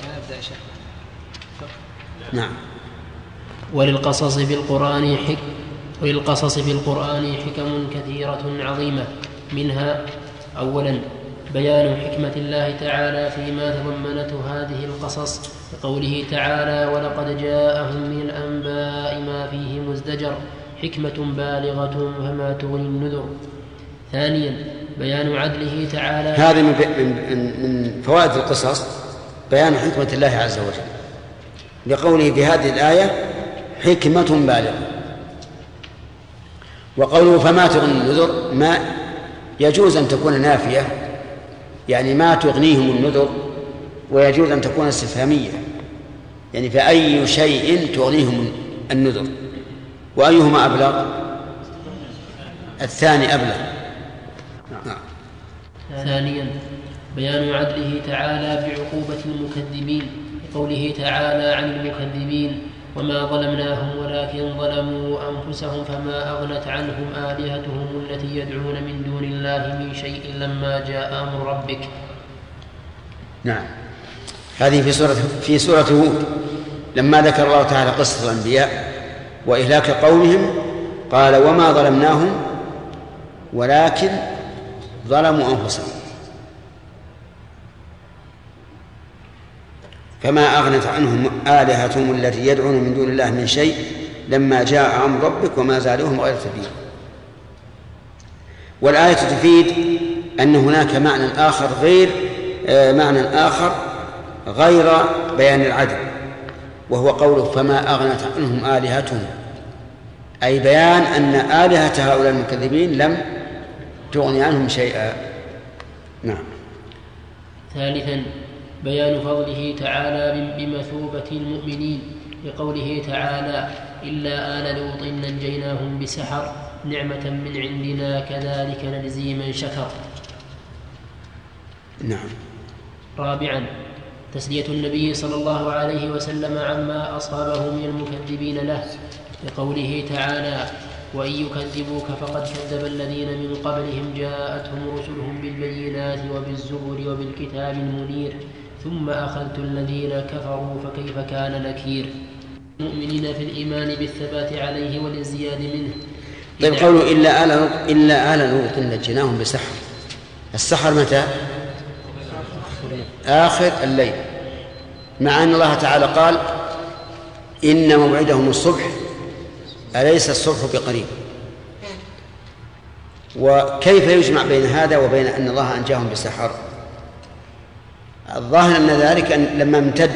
نعم. وللقصص في القرآن حك وللقصص في القرآن حكم كثيرة عظيمة، منها أولا بيان حكمة الله تعالى فيما تضمنته هذه القصص بقوله تعالى: ولقد جاءهم من الأنباء ما فيه مزدجر حكمة بالغة فما تغني النذر. ثانيا بيان عدله تعالى. هذه من, من فوائد القصص بيان حكمة الله عز وجل، لقوله في هذه الآية حكمة بالغة. وقوله فما تغني النذر، ما يجوز أن تكون نافية، يعني ما تغنيهم النذر، ويجوز أن تكون استفهامية، يعني فأي شيء تغنيهم النذر. وأيهما أبلغ؟ الثاني أبلغ. نعم. ثانيا بيان عدله تعالى بعقوبة المكذبين، بقوله تعالى عن المكذبين وما ظلمناهم ولكن ظلموا أنفسهم فما أغنت عنهم آلهتهم التي يدعون من دون الله من شيء لما جاء أمر ربك. نعم. هذه في سورة في سورة هود لما ذكر الله تعالى قصة الأنبياء وإهلاك قومهم قال وما ظلمناهم ولكن ظلموا أنفسهم فما أغنت عنهم آلهتهم التي يدعون من دون الله من شيء لما جاء أمر ربك وما زادوهم غير تتبيب. والآية تفيد أن هناك معنى آخر غير معنى آخر غير بيان العدل، وهو قوله فما أغنت عنهم آلهتهم، أي بيان أن آلهة هؤلاء المكذبين لم تغني عنهم شيئا. نعم. ثالثا بيان فضله تعالى بمثوبة المؤمنين، لقوله تعالى إلا آل لوط نجيناهم بسحر نعمة من عندنا كذلك نجزي من شكر. نعم. رابعا تسلية النبي صلى الله عليه وسلم عما أصابه من المكذبين له، لقوله تعالى وإن يكذبوك فقد كذب الذين من قبلهم جاءتهم رسلهم بالبينات وبالزبر وبالكتاب المنير ثم أخذت الذين كفروا فكيف كان نكير. المؤمنين في الإيمان بالثبات عليه والازدياد منه. طيب قولوا إلا آل إلا آل لوط نجيناهم بسحر، السحر متى؟ آخر الليل، مع أن الله تعالى قال إن موعدهم الصبح أليس الصبح بقريب. وكيف يجمع بين هذا وبين أن الله أنجاهم بسحر؟ الظاهر أن ذلك أن لما امتد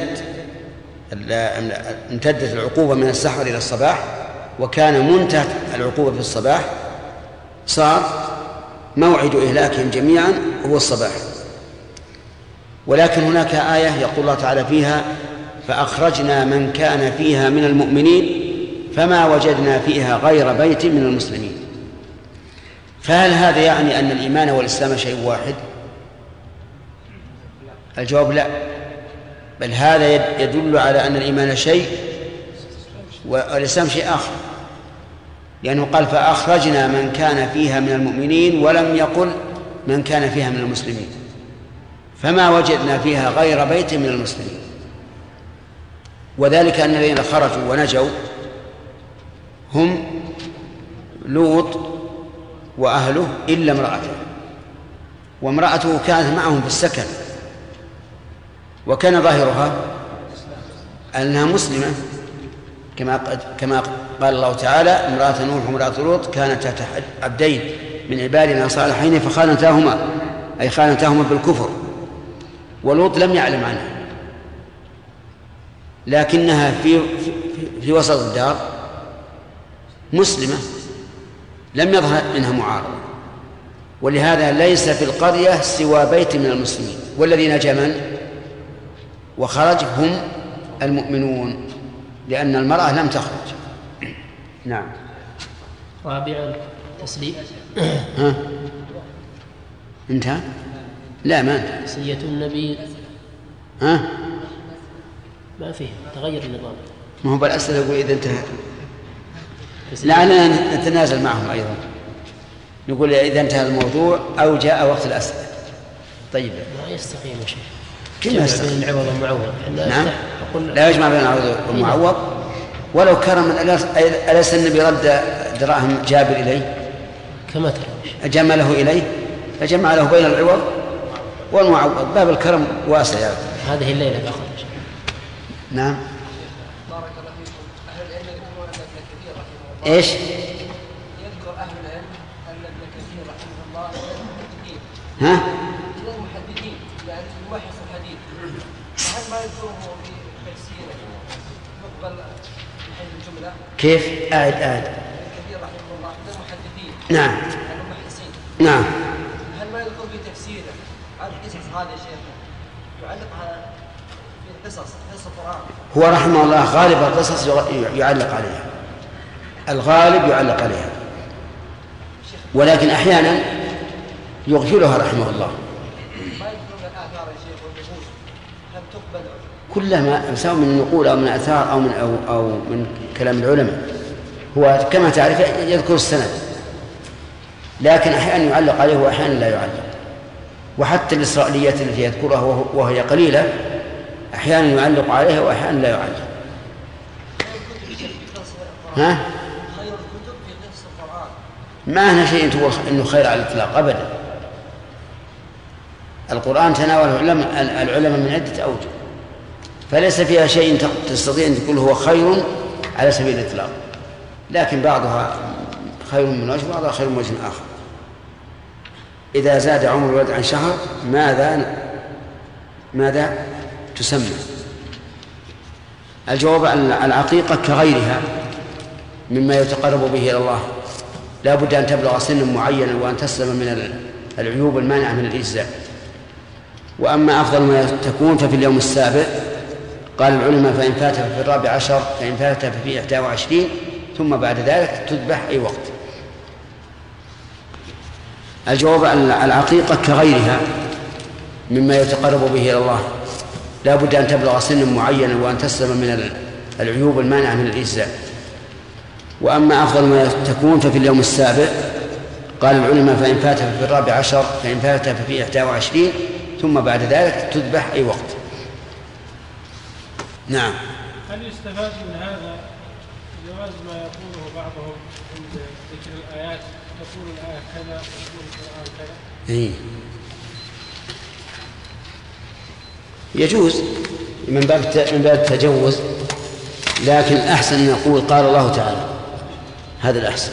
امتدت العقوبة من السحر إلى الصباح وكان منتهى العقوبة في الصباح صار موعد إهلاكهم جميعا هو الصباح. ولكن هناك آية يقول الله تعالى فيها فأخرجنا من كان فيها من المؤمنين فما وجدنا فيها غير بيت من المسلمين. فهل هذا يعني أن الإيمان والإسلام شيء واحد؟ الجواب لا، بل هذا يدل على أن الإيمان شيء والإسلام شيء آخر، لأنه قال فأخرجنا من كان فيها من المؤمنين ولم يقل من كان فيها من المسلمين، فما وجدنا فيها غير بيت من المسلمين. وذلك أن الذين خرجوا ونجوا هم لوط وأهله إلا امرأته، وامرأته كانت معهم في السكن وكان ظاهرها أنها مسلمة كما كما قال الله تعالى امرأة نوح وامرأة لوط كانتا تحت عبدين من عبادنا صالحين فخانتاهما، أي خانتاهما بالكفر. ولوط لم يعلم عنها لكنها في في, في وسط الدار مسلمة لم يظهر منها معارضة، ولهذا ليس في القرية سوى بيت من المسلمين، والذي نجا من وخرج هم المؤمنون لأن المرأة لم تخرج. نعم. رابعا تسلية ها انتهى؟ لا ما انتهى. تسلية النبي ها ما فيه تغير النظام. ما هو بالأسئلة يقول إذا انتهى لعلنا نتنازل معهم أيضا، نقول إذا انتهى الموضوع أو جاء وقت الأسئلة. طيب ما يستقيم شيء كما يستقيم بين العوض والمعوض. نعم لا يجمع بين العوض والمعوض. ولو كرم أليس النبي رد دراهم جابر إليه كما ترى جمله إليه فجمع له بين العوض والمعوض. باب الكرم واسع يعني. هذه الليلة بأخذ. نعم. ايش؟ يذكر اهل العلم ان ابن كثير رحمه الله ها؟ من المحدثين يعني يمحص الحديث، فهل ما يذكره في تفسيره تقبل من حيث الجملة؟ كيف؟ أعد أعد. كثير رحمه الله من المحدثين. نعم. المبحثين. نعم. هل ما يذكر في تفسيره عن القصص هذه يا شيخ يعلقها في القصص قصص القرآن؟ هو رحمه الله غالب القصص يعلق عليها، الغالب يعلق عليها، ولكن أحيانا يغفلها رحمه الله. ما يذكرون الآثار يا شيخ والنقول هل تقبل؟ كلما سواء من النقول أو من الآثار أو من أو أو من كلام العلماء، هو كما تعرف يذكر السند، لكن أحيانا يعلق عليه وأحيانا لا يعلق. وحتى الإسرائيليات التي يذكرها وهي قليلة أحيانا يعلق عليها وأحيانا لا يعلق. ها؟ خير الكتب في قصص القرآن. ما هنا شيء تقول إنه خير على الإطلاق أبدا. القرآن تناوله العلماء من عدة أوجه، فليس فيها شيء تستطيع أن تقول هو خير على سبيل الإطلاق، لكن بعضها خير من وجه وبعضها خير من وجه آخر. إذا زاد عمر الولد عن شهر ماذا ماذا تسمى؟ الجواب العقيقة كغيرها مما يتقرب به إلى الله، لا بد أن تبلغ سنا معينا وأن تسلم من العيوب المانعة من الإجزاء. وأما أفضل ما تكون ففي اليوم السابع، قال العلماء فإن فات في الرابع عشر، فإن فات في إحدى وعشرين، ثم بعد ذلك تذبح أي وقت. الجواب العقيقة كغيرها مما يتقرب به إلى الله، لا بد أن تبلغ سنا معينا وأن تسلم من العيوب المانعة من الإجزاء. وأما أفضل ما تكون ففي اليوم السابع، قال العلماء فإن فات في الرابع عشر، فإن فات في إحدى وعشرين، ثم بعد ذلك تذبح أي وقت. نعم. هل يستفاد من هذا جواز ما يقوله بعضهم عند ذكر الآيات، تقول الآية كذا وتقول القرآن كذا؟ إيه. يجوز من باب من باب التجوز، لكن الأحسن أن نقول قال الله تعالى، هذا الأحسن.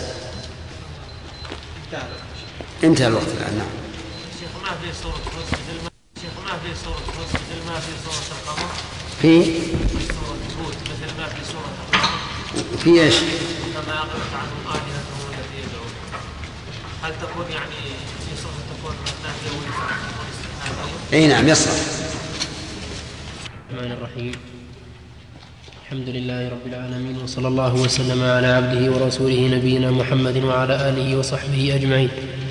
انتهى الوقت الآن. نعم. شيخ ما في صورة حسن مثل ما شيخ ما في صورة حسن مثل ما في صورة القمر. في صورة هود مثل ما في صورة القمر. في ايش؟ كما أغلقت عنهم آلهتهم التي يدعون. هل تكون يعني في صورة تكون نافية ولا؟ اي نعم يصح. الرحمن الرحيم. الحمد لله رب العالمين، وصلى الله وسلم على عبده ورسوله نبينا محمد وعلى آله وصحبه أجمعين.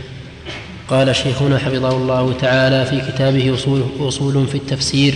قال شيخنا حفظه الله تعالى في كتابه أصول في التفسير: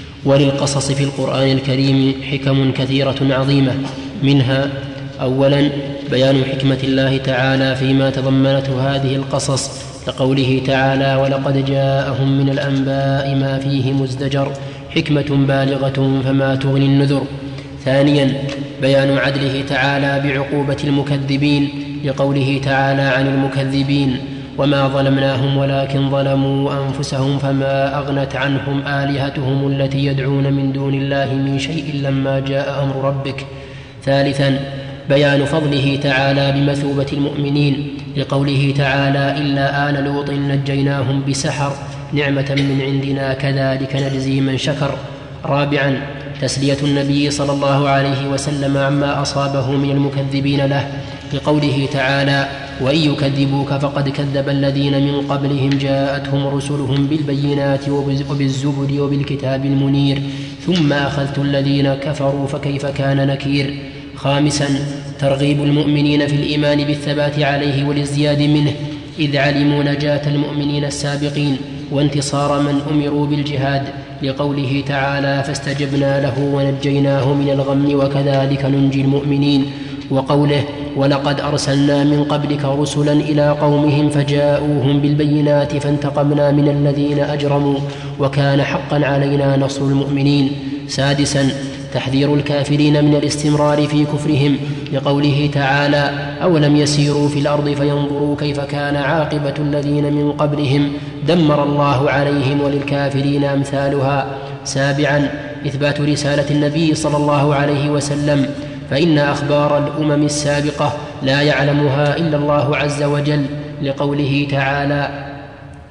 وللقصص في القرآن الكريم حكم كثيرة عظيمة، منها أولا بيان حكمة الله تعالى فيما تضمنته هذه القصص، كقوله تعالى: ولقد جاءهم من الأنباء ما فيه مزدجر، حكمة بالغة فما تغني النذر. ثانيا بيان عدله تعالى بعقوبة المكذبين، لقوله تعالى عن المكذبين: وما ظلمناهم ولكن ظلموا أنفسهم فما أغنت عنهم آلهتهم التي يدعون من دون الله من شيء لما جاء أمر ربك. ثالثا بيان فضله تعالى بمثوبة المؤمنين، لقوله تعالى: إلا آل لوط نجيناهم بسحر، نعمة من عندنا كذلك نجزي من شكر. رابعا تسلية النبي صلى الله عليه وسلم عما أصابه من المكذبين له، لقوله تعالى: وإن يكذبوك فقد كذب الذين من قبلهم جاءتهم رسلهم بالبينات وبالزبر وبالكتاب المنير، ثم أخذت الذين كفروا فكيف كان نكير. خامسا ترغيب المؤمنين في الإيمان بالثبات عليه والازدياد منه، إذ علموا نجاة المؤمنين السابقين وانتصار من أمروا بالجهاد، لقوله تعالى: فاستجبنا له ونجيناه من الغم وكذلك ننجي المؤمنين. وقوله: ولقد أرسلنا من قبلك رسلا إلى قومهم فجاءوهم بالبينات فانتقمنا من الذين أجرموا وكان حقا علينا نصر المؤمنين. سادسا تحذير الكافرين من الاستمرار في كفرهم، لقوله تعالى: أولم يسيروا في الأرض فينظروا كيف كان عاقبة الذين من قبلهم دمر الله عليهم وللكافرين أمثالها. سابعا إثبات رسالة النبي صلى الله عليه وسلم، فإن أخبار الأمم السابقة لا يعلمها إلا الله عز وجل، لقوله تعالى: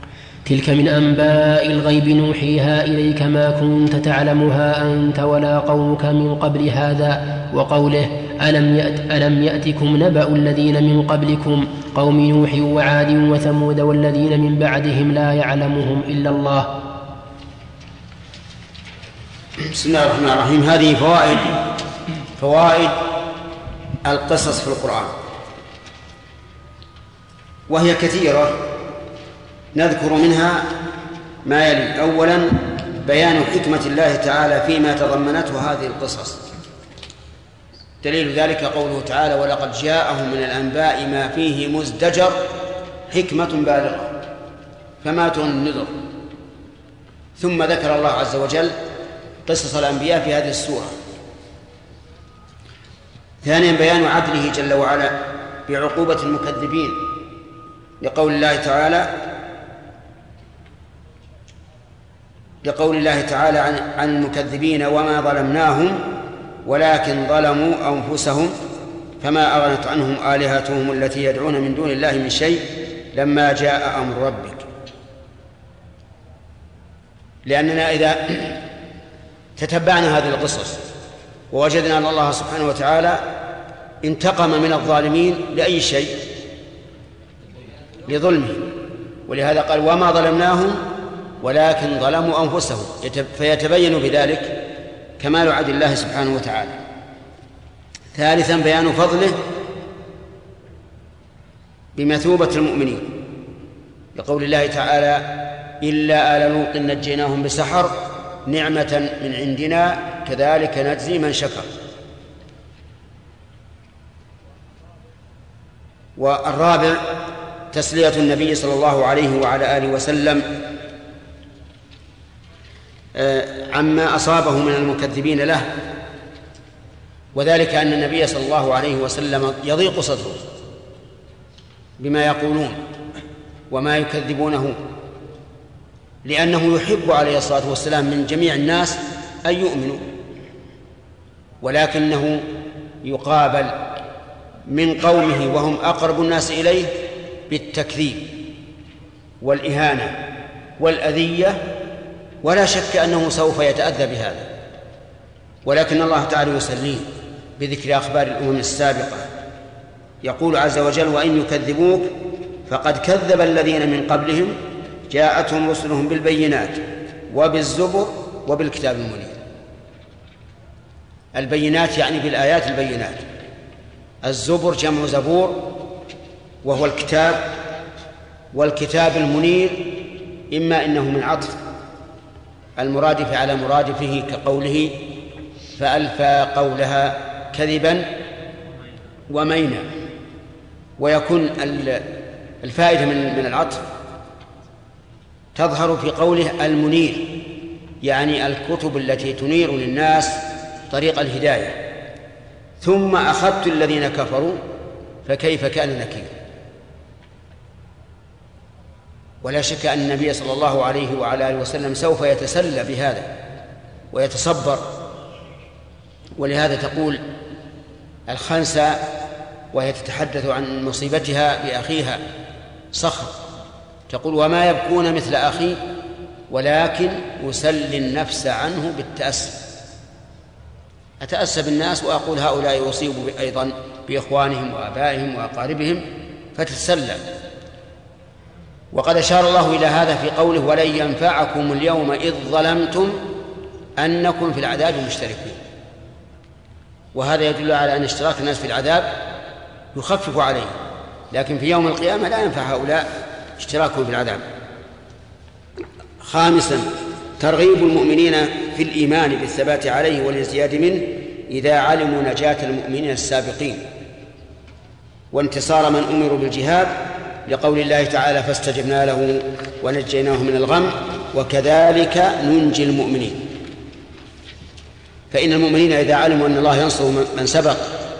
تلك من أنباء الغيب نوحيها إليك ما كنت تعلمها أنت ولا قومك من قبل هذا. وقوله ألم, يأت ألم يأتكم نبأ الذين من قبلكم قوم نوح وعاد وثمود والذين من بعدهم لا يعلمهم إلا الله. بسم الله الرحمن الرحيم. هذه فوائد فوائد القصص في القرآن، وهي كثيرة، نذكر منها ما يلي. أولا بيان حكمة الله تعالى فيما تضمنته هذه القصص. دليل ذلك قوله تعالى ولقد جاءهم من الأنباء ما فيه مزدجر حكمة بالغة فما تغني النذر. ثم ذكر الله عز وجل قصص الأنبياء في هذه السورة. ثانيا بيان عدله جل وعلا بعقوبة المكذبين لقول الله تعالى لقول الله تعالى عن, عن المكذبين وما ظلمناهم ولكن ظلموا أنفسهم فما أغنت عنهم آلهتهم التي يدعون من دون الله من شيء لما جاء أمر ربك. لأننا إذا تتبعنا هذه القصص ووجدنا أن الله سبحانه وتعالى انتقم من الظالمين لأي شيء؟ لظلمهم، ولهذا قال وما ظلمناهم ولكن ظلموا أنفسهم، فيتبين بذلك كمال عدل الله سبحانه وتعالى. ثالثا بيان فضله بمثوبة المؤمنين لقول الله تعالى إلا آل لوط نجيناهم بسحر نعمة من عندنا كذلك نجزي من شكر. والرابع تسلية النبي صلى الله عليه وعلى آله وسلم عما أصابه من المكذبين له، وذلك أن النبي صلى الله عليه وسلم يضيق صدره بما يقولون وما يكذبونه، لأنه يحب عليه الصلاة والسلام من جميع الناس أن يؤمنوا، ولكنه يقابل من قومه وهم أقرب الناس إليه بالتكذيب والإهانة والأذية، ولا شك أنه سوف يتأذى بهذا، ولكن الله تعالى يسليه بذكر أخبار الأمم السابقة. يقول عز وجل وإن يكذبوك فقد كذب الذين من قبلهم جاءتهم رسلهم بالبينات وبالزبر وبالكتاب المنير. البينات يعني بالآيات البينات، الزبر جمع زبور وهو الكتاب، والكتاب المنير إما إنه من عطف المرادف على مرادفه كقوله فألفى قولها كذبا ومينا، ويكون الفائدة من العطف تظهر في قوله المنير، يعني الكتب التي تنير للناس طريق الهداية. ثم أخذت الذين كفروا فكيف كان نكير. ولا شك أن النبي صلى الله عليه وعلى آله وسلم سوف يتسلى بهذا ويتصبر. ولهذا تقول الخنسة وهي تتحدث عن مصيبتها بأخيها صخر، تقول وما يبكون مثل أخي ولكن أسلي النفس عنه بالتأسي. أتأسى بالناس وأقول هؤلاء يصيبوا أيضا بإخوانهم وآبائهم وأقاربهم فتتسلى. وقد أشار الله إلى هذا في قوله ولن ينفعكم اليوم إذ ظلمتم أنكم في العذاب مشتركون. وهذا يدل على أن اشتراك الناس في العذاب يخفف عليه، لكن في يوم القيامة لا ينفع هؤلاء اشتراكهم في العذاب. خامسا ترغيب المؤمنين في الإيمان بالثبات عليه والازدياد منه إذا علموا نجاة المؤمنين السابقين وانتصار من أمروا بالجهاد، لقول الله تعالى فاستجبنا له ونجيناه من الغم وكذلك ننجي المؤمنين. فإن المؤمنين إذا علموا أن الله ينصر من سبق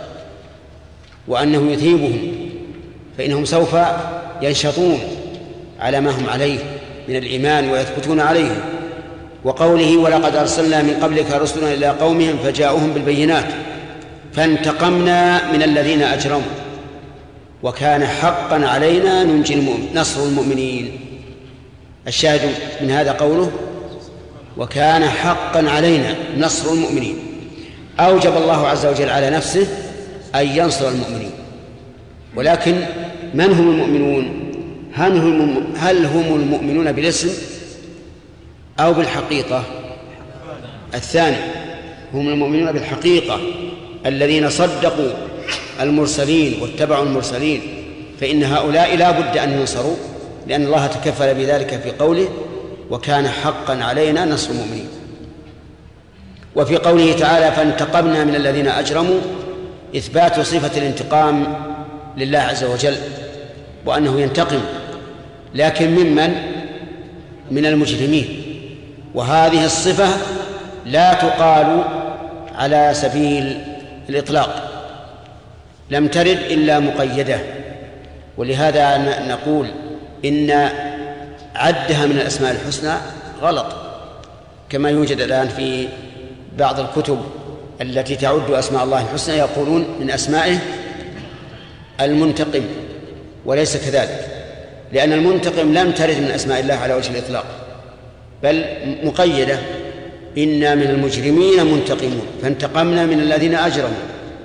وأنه يثيبهم فإنهم سوف ينشطون على ما هم عليه من الإيمان ويثبتون عليه. وقوله ولقد أرسلنا من قبلك رسلنا إلى قومهم فجاءوهم بالبينات فانتقمنا من الذين أجرموا وكان حقا علينا ننجي نصر المؤمنين، الشاهد من هذا قوله وكان حقا علينا نصر المؤمنين. أوجب الله عز وجل على نفسه أن ينصر المؤمنين، ولكن من هم المؤمنون؟ هل هم المؤمنون بالاسم أو بالحقيقة؟ الثاني، هم المؤمنون بالحقيقة الذين صدقوا المرسلين واتبعوا المرسلين، فإن هؤلاء لا بد أن ينصروا، لأن الله تكفل بذلك في قوله وكان حقا علينا نصر المؤمنين. وفي قوله تعالى فانتقمنا من الذين أجرموا إثبات صفة الانتقام لله عز وجل، وأنه ينتقم، لكن ممن؟ من المجرمين. وهذه الصفة لا تقال على سبيل الإطلاق، لم ترد إلا مقيدة، ولهذا نقول إن عدها من الأسماء الحسنى غلط، كما يوجد الآن في بعض الكتب التي تعد أسماء الله الحسنى يقولون من أسمائه المنتقم، وليس كذلك، لأن المنتقم لم ترد من أسماء الله على وجه الإطلاق، بل مقيدة إنا من المجرمين منتقمون فانتقمنا من الذين أجرموا.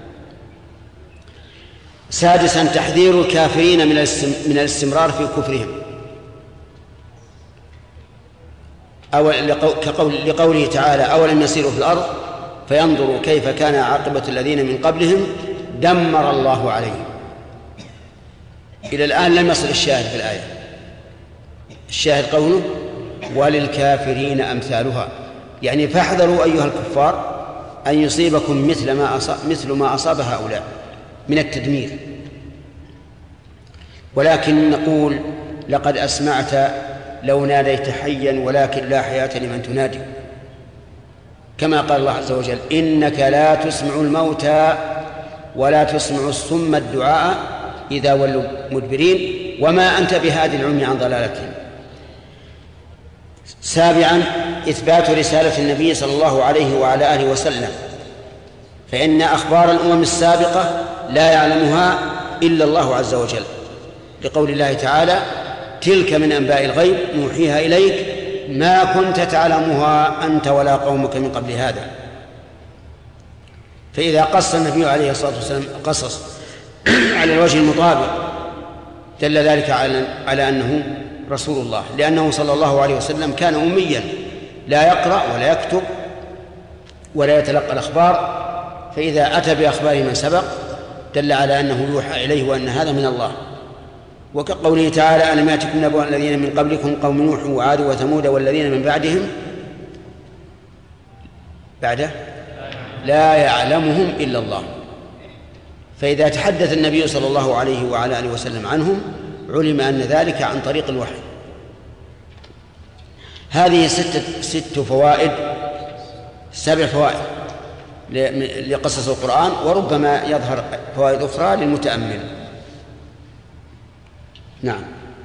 سادسا تحذير الكافرين من الاستمرار في كفرهم، أو كقول لقوله تعالى أولم يسيروا في الأرض فينظروا كيف كان عاقبة الذين من قبلهم دمر الله عليهم. إلى الآن لم يصل الشاهد في الآية، الشاهد قوله وللكافرين أمثالها، يعني فاحذروا أيها الكفار أن يصيبكم مثل ما أصاب, مثل ما أصاب هؤلاء من التدمير. ولكن نقول لقد أسمعت لو ناديت حيا ولكن لا حياة لمن تنادي، كما قال الله عز وجل إنك لا تسمع الموتى ولا تسمع الصم الدعاء إذا ولوا مدبرين وما أنت بهادي العمي عن ضلالتهم. سابعا إثبات رسالة النبي صلى الله عليه وعلى آله وسلم، فإن أخبار الأمم السابقة لا يعلمها إلا الله عز وجل، لقول الله تعالى تلك من أنباء الغيب نوحيها إليك ما كنت تعلمها أنت ولا قومك من قبل هذا. فإذا قص النبي عليه الصلاة والسلام قصص على الوجه المطابق دل ذلك على أنه رسول الله، لأنه صلى الله عليه وسلم كان أميا لا يقرأ ولا يكتب ولا يتلقى الأخبار، فإذا أتى بأخبار من سبق دل على أنه يوحى إليه وأن هذا من الله. وكقوله تعالى ألم يأتكم نبأ الذين من قبلكم قوم نوح وعاد وثمود والذين من بعدهم بعده لا يعلمهم إلا الله. فإذا تحدث النبي صلى الله عليه وعلى آله وسلم عنهم علم أن ذلك عن طريق الوحي. هذه ستة ست فوائد سبع فوائد لقصص القرآن، وربما يظهر فوائد أخرى للمتأمل. نعم.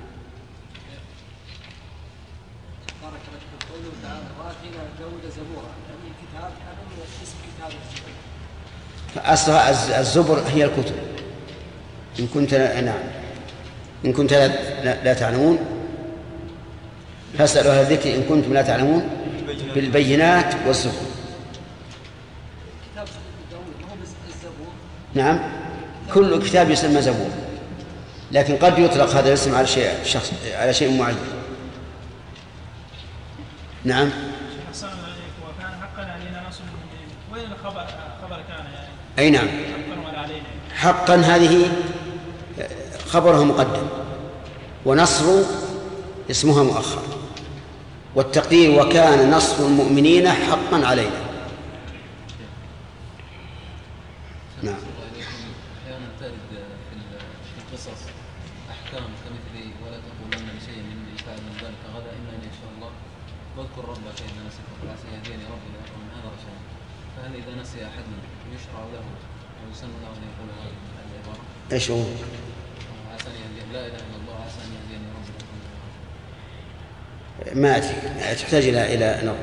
بارك الله فيك. قوله تعالى وآتينا داود زبورا، يعني كتاب هذا اسم كتاب الزبور. أصلها الزبر هي الكتب. إن كنت نعم إن كنت لا, لا, لا تعلمون فاسألوا أهل الذكر إن كنتم لا تعلمون بالبينات والزبر. كتاب داود ما هو بس الزبور؟ نعم، كل كتاب يسمى زبور، لكن قد يطلق هذا الاسم على شيء شخص على شيء معين. نعم. حسن عليك. وكان حقا علينا نصر المؤمنين. وين الخبر خبر كان يعني؟ أي نعم. حقا ولا علينا. حقا هذه خبرها مقدم، ونصر اسمها مؤخر، والتقدير وكان نصر المؤمنين حقا علينا. نعم. أحيانا ترد في القصص أحكام كمثل ولا تقولن لشيء من فعل من ذلك غدا إما إن شاء الله واذكر ربك إذا نسيت فعسى يهديني ربي لأقوم من هذا رشدا. فهل إذا نسي أحدنا يشرع له أو يسن له أن يقول هذه العبارة؟ إيش هو؟ عسى يهديني لا إله إلا الله عسى أن يهديني ربي. ما أدري، تحتاج إلى إلى نظر.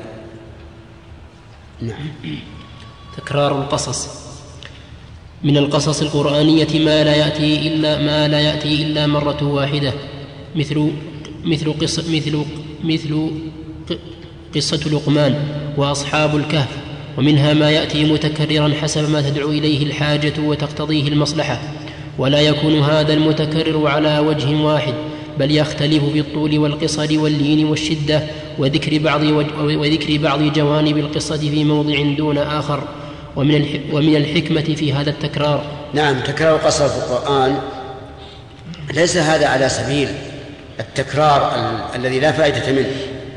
نعم. تكرار القصص. من القصص القرآنية ما لا يأتي إلا ما لا يأتي إلا مرة واحدة، مثل مثل قصة مثل مثل قصة لقمان وأصحاب الكهف، ومنها ما يأتي متكررا حسب ما تدعو إليه الحاجة وتقتضيه المصلحة، ولا يكون هذا المتكرر على وجه واحد، بل يختلف بالطول والقصر واللين والشدة وذكر بعض, وذكر بعض جوانب القصة في موضع دون آخر. ومن الحكمة في هذا التكرار. نعم، تكرار القصر في القرآن ليس هذا على سبيل التكرار ال- الذي لا فائدة منه،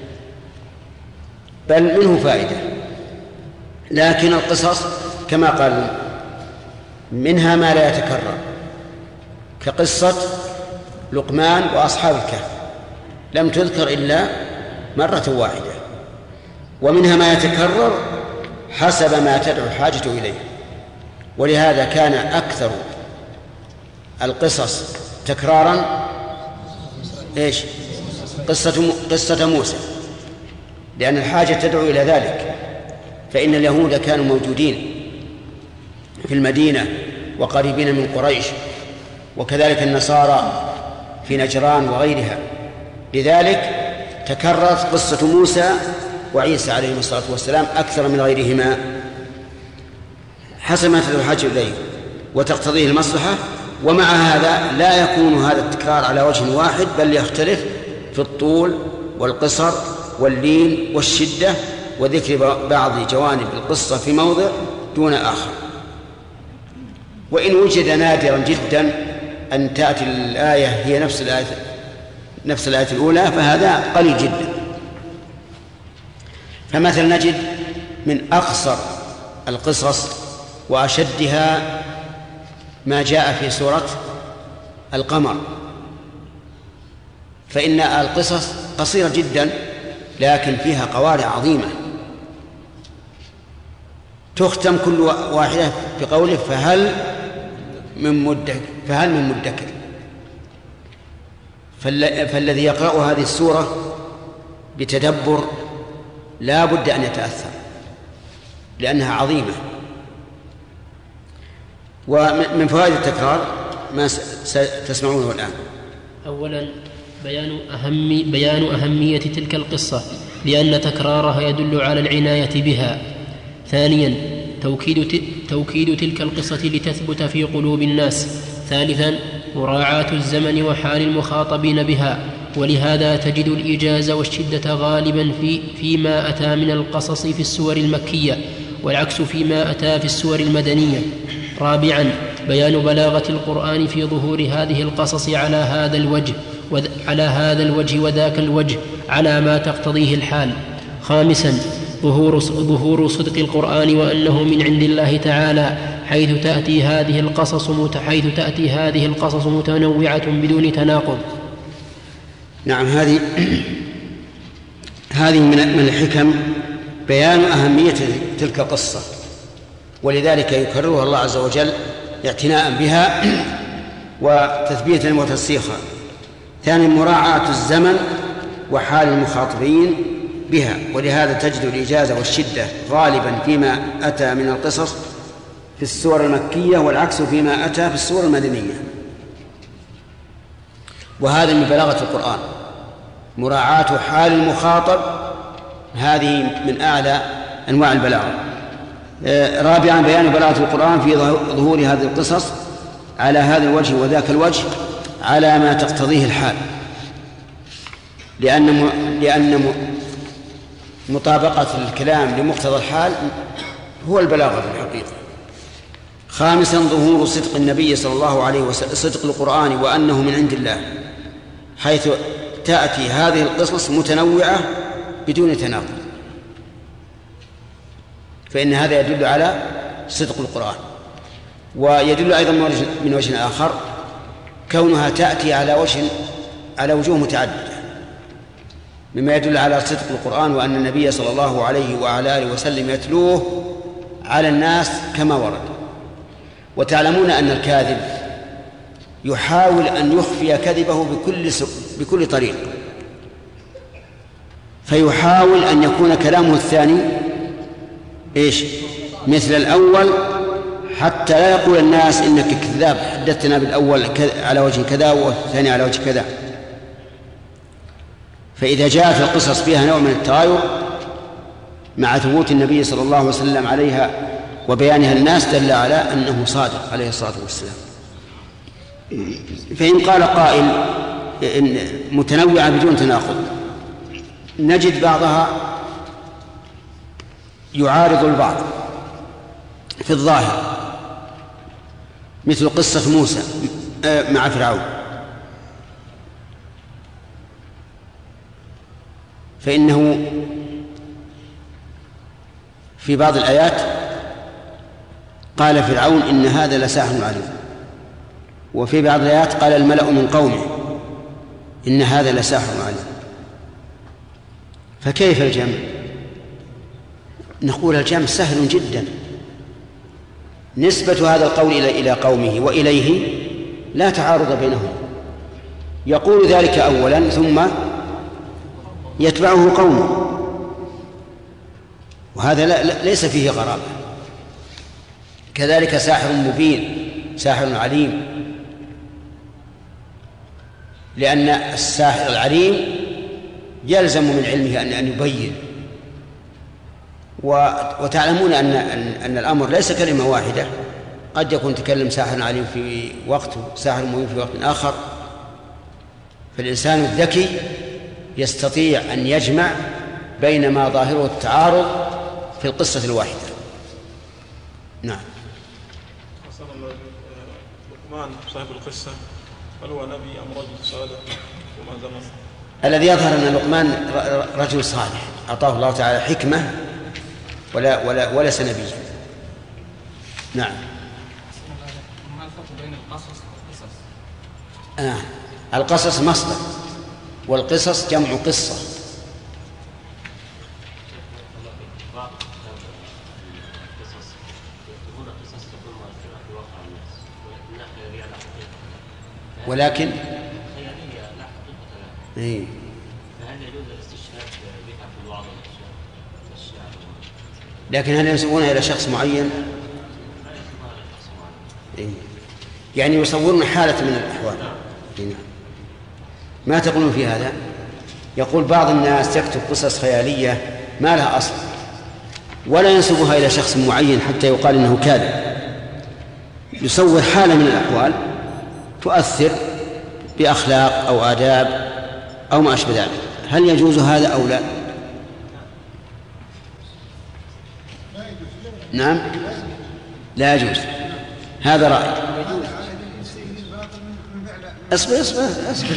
بل منه فائدة، لكن القصص كما قال منها ما لا يتكرر، كقصة لقمان وأصحاب الكهف لم تذكر إلا مرة واحدة، ومنها ما يتكرر حسب ما تدعو الحاجة إليه. ولهذا كان أكثر القصص تكرارا إيش؟ قصة قصة موسى، لأن الحاجة تدعو إلى ذلك، فإن اليهود كانوا موجودين في المدينة وقريبين من قريش، وكذلك النصارى في نجران وغيرها، لذلك تكررت قصة موسى وعيسى عليهم الصلاة والسلام أكثر من غيرهما حسب ما تدعو الحاجة إليه وتقتضيه المصلحة. ومع هذا لا يكون هذا التكرار على وجه واحد، بل يختلف في الطول والقصر واللين والشدة وذكر بعض جوانب القصة في موضع دون آخر. وإن وجد نادرا جدا أن تأتي الآية هي نفس الآية نفس الآية الأولى فهذا قليل جدا. فمثلا نجد من أقصر القصص وأشدها ما جاء في سورة القمر، فإن القصص قصيرة جدا لكن فيها قوارع عظيمة تختم كل واحدة بقوله فهل من مدكر فهل من مدكر. فالذي يقرأ هذه السورة بتدبر لا بد أن يتأثر لأنها عظيمة. ومن فوائد التكرار ما ستسمعونه الآن. أولا بيان, أهم بيان أهمية تلك القصة لأن تكرارها يدل على العناية بها. ثانيا توكيد, توكيد تلك القصة لتثبت في قلوب الناس. ثالثا مراعاة الزمن وحال المخاطبين بها، ولهذا تجد الإيجاز والشدة غالبا في فيما أتى من القصص في السور المكية، والعكس فيما أتى في السور المدنية. رابعا بيان بلاغة القرآن في ظهور هذه القصص على هذا الوجه على هذا الوجه وذاك الوجه على ما تقتضيه الحال. خامسا ظهور ظهور صدق القرآن وأنه من عند الله تعالى، حيث تأتي هذه القصص حيث تأتي هذه القصص متنوعة بدون تناقض. نعم، هذه هذه من الحكم بيان أهمية تلك القصة، ولذلك يكررها الله عز وجل اعتناء بها وتثبيتا وترسيخا. ثانيا مراعاة الزمن وحال المخاطبين بها، ولهذا تجد الإجازة والشدة غالبا فيما أتى من القصص في السور المكية، والعكس فيما أتى في السور المدنية. وهذا من بلاغة القرآن، مراعاة حال المخاطب، هذه من أعلى أنواع البلاغة. رابعا بيان بلاغة القرآن في ظهور هذه القصص على هذا الوجه وذاك الوجه على ما تقتضيه الحال، لأن لأن مطابقة الكلام لمقتضى الحال هو البلاغة في الحقيقة. خامسا ظهور صدق النبي صلى الله عليه وسلم، صدق القرآن وأنه من عند الله، حيث تأتي هذه القصص متنوعة بدون تناقض، فإن هذا يدل على صدق القرآن. ويدل أيضا من وجه آخر كونها تأتي على وجه على وجوه متعددة، مما يدل على صدق القرآن وأن النبي صلى الله عليه وعلى آله وسلم يتلوه على الناس كما ورد. وتعلمون أن الكاذب يحاول أن يخفي كذبه بكل بكل طريق، فيحاول أن يكون كلامه الثاني إيش مثل الأول، حتى لا يقول الناس إنك كذاب، حدثتنا بالأول على وجه كذا والثاني على وجه كذا. فإذا جاء في القصص فيها نوع من التغاير مع ثبوت النبي صلى الله عليه وسلم عليها وبيانها الناس دل على أنه صادق عليه الصلاة والسلام. فإن قال قائل متنوعة بدون تناقض، نجد بعضها يعارض البعض في الظاهر، مثل قصة موسى مع فرعون، فإنه في بعض الآيات قال فرعون إن هذا لساحر عليم، وفي بعض الآيات قال الملأ من قومه إن هذا لساحر عليم. فكيف الجمع؟ نقول الجمع سهل جدا، نسبة هذا القول إلى قومه وإليه لا تعارض بينهم، يقول ذلك أولا ثم يتبعه قومه، وهذا لا ليس فيه غرابة. كذلك ساحر مبين، ساحر عليم، لأن الساحر العليم يلزم من علمه أن يبين، وتعلمون أن أن الأمر ليس كلمة واحدة، قد يكون تكلم ساحر عليم في وقت وساحر مبين في وقت آخر. فالإنسان الذكي يستطيع أن يجمع بين ما ظاهره التعارض في القصة الواحدة. نعم. لقمان صاحب القصة هل هو نبي أم رجل صالح وماذا نص؟ الذي يظهر أن لقمان رجل صالح أعطاه الله تعالى حكمة ولا ولا وليس نبيا. نعم. ما الفرق بين القصص والقصص؟ آه. القصص مصدر والقصص جمع قصة. ولكن إيه؟ فهل يجوز الاستشهاد بها في الوعظ والشعر؟ لكن هل ينسبونها إلى شخص معين؟ إيه؟ يعني يصورون حالة من الأحوال. إيه؟ ما تقولون في هذا؟ يقول بعض الناس يكتب قصص خيالية ما لها أصل ولا ينسبها إلى شخص معين حتى يقال إنه كاذب، يصور حالة من الأحوال تؤثر بأخلاق أو آداب أو ما أشبه ذلك. هل يجوز هذا أو لا؟ نعم لا يجوز، هذا رأي. اصبر اصبر اصبر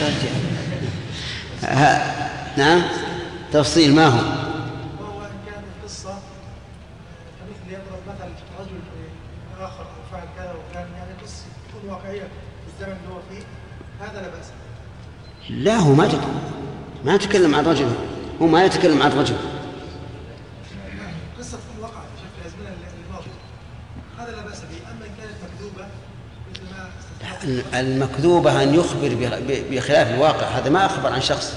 ها. نعم تفصيل ما هو؟ وهو إن كان القصة مثل يضرب مثل رجل آخر فعل كذا وكان يعني قصة تكون واقعية في الزمن اللي هو فيه، هذا لا بأس. لا هو ما ما يتكلم عن رجل، هو ما يتكلم عن رجل. قصة تكون وقعت في الأزمنة الماضية هذا لا بأس به. أما إن كانت مكذوبة مثل ما المكذوبة أن يخبر بخلاف الواقع، هذا ما أخبر عن شخص،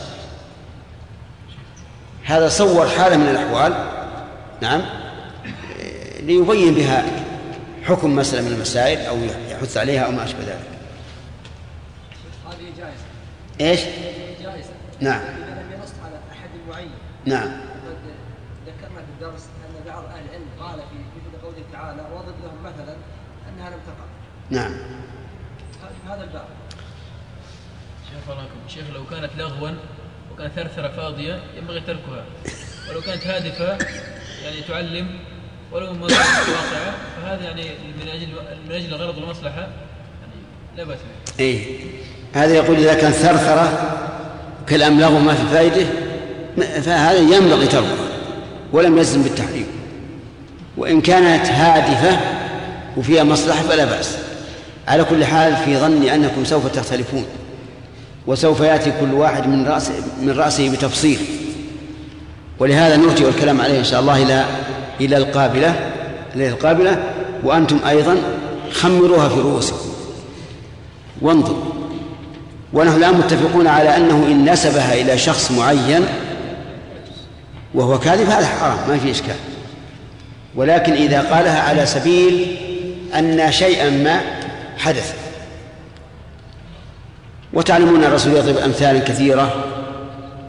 هذا صور حالة من الأحوال نعم ليبين بها حكم مسألة من المسائل أو يحث عليها أو ما أشبه ذلك. هذه جائزة. إيش؟ جائزة. نعم. إذا لم ينص على أحد معين. نعم. وقد ذكرنا في الدرس أن بعض أهل العلم قال في مثل قوله تعالى واضرب لهم مثلا أنها لم تقع. نعم. هذا الباب. شيخ فراكم شيخ لو كانت لغوا وكانت ثرثرة فاضية ينبغي تركها، ولو كانت هادفة يعني تعلم ولو ما كانت واقعة فهذا يعني من أجل من أجل الغرض والمصلحة يعني لا بأس به. إيه هذا يقول إذا كان ثرثرة كلام لغو ما في فائدة فهذا ينبغي تركه ولم يلزم بالتحريم، وإن كانت هادفة وفيها مصلحة فلا بأس. على كل حال في ظني أنكم سوف تختلفون وسوف يأتي كل واحد من رأسه, من رأسه بتفصيل، ولهذا نرجع الكلام عليه إن شاء الله إلى إلى القابلة إلى القابلة وأنتم أيضا خمروها في رؤوسكم وانظروا. ونحن الآن متفقون على أنه إن نسبها إلى شخص معين وهو كاذب هذا حرام ما في إشكال، ولكن إذا قالها على سبيل أن شيئا ما حدث، وتعلمون الرسول يضرب أمثالا كثيرة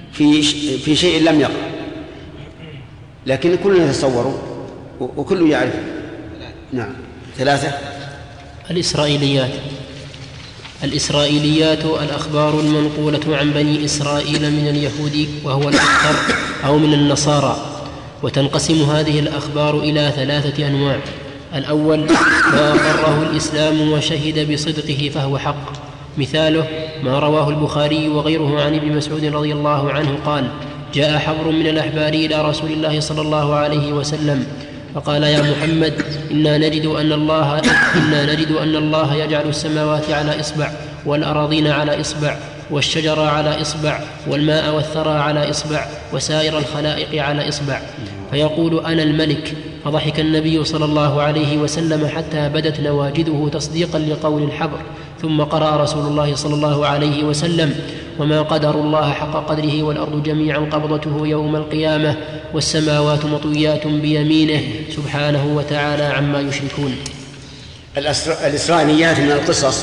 في في شيء لم يقع، لكن كلنا يتصوره وكل يعرف. نعم. ثلاثة. الإسرائيليات. الإسرائيليات الأخبار المنقولة عن بني إسرائيل من اليهود وهو الأكثر أو من النصارى. وتنقسم هذه الأخبار إلى ثلاثة أنواع. الأول ما أقره الإسلام وشهد بصدقه فهو حق، مثاله ما رواه البخاري وغيره عن ابن مسعود رضي الله عنه قال: جاء حبر من الأحبار إلى رسول الله صلى الله عليه وسلم فقال: يا محمد، إنا نجد أن الله إنا نجد أن الله يجعل السماوات على إصبع، والأراضين على إصبع، والشجر على إصبع، والماء والثرى على إصبع، وسائر الخلائق على إصبع، فيقول: أنا الملك. فضحك النبي صلى الله عليه وسلم حتى بدت نواجذه تصديقا لقول الحبر، ثم قرأ رسول الله صلى الله عليه وسلم: وما قدر الله حق قدره والأرض جميعا قبضته يوم القيامة والسماوات مطويات بيمينه سبحانه وتعالى عما يشركون. الإسرائيليات من القصص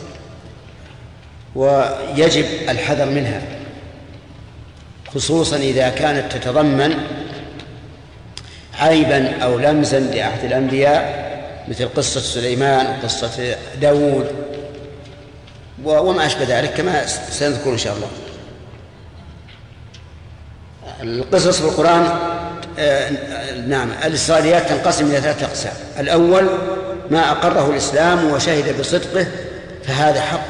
ويجب الحذر منها، خصوصا إذا كانت تتضمن عيبا أو لمزا لأحد الأنبياء، مثل قصة سليمان وقصة داود وما أشبه ذلك كما سنذكر إن شاء الله. القصص في القرآن آه نعم الإسرائيليات تنقسم إلى ثلاثة أقسام. الأول ما أقره الإسلام وشهد بصدقه فهذا حق،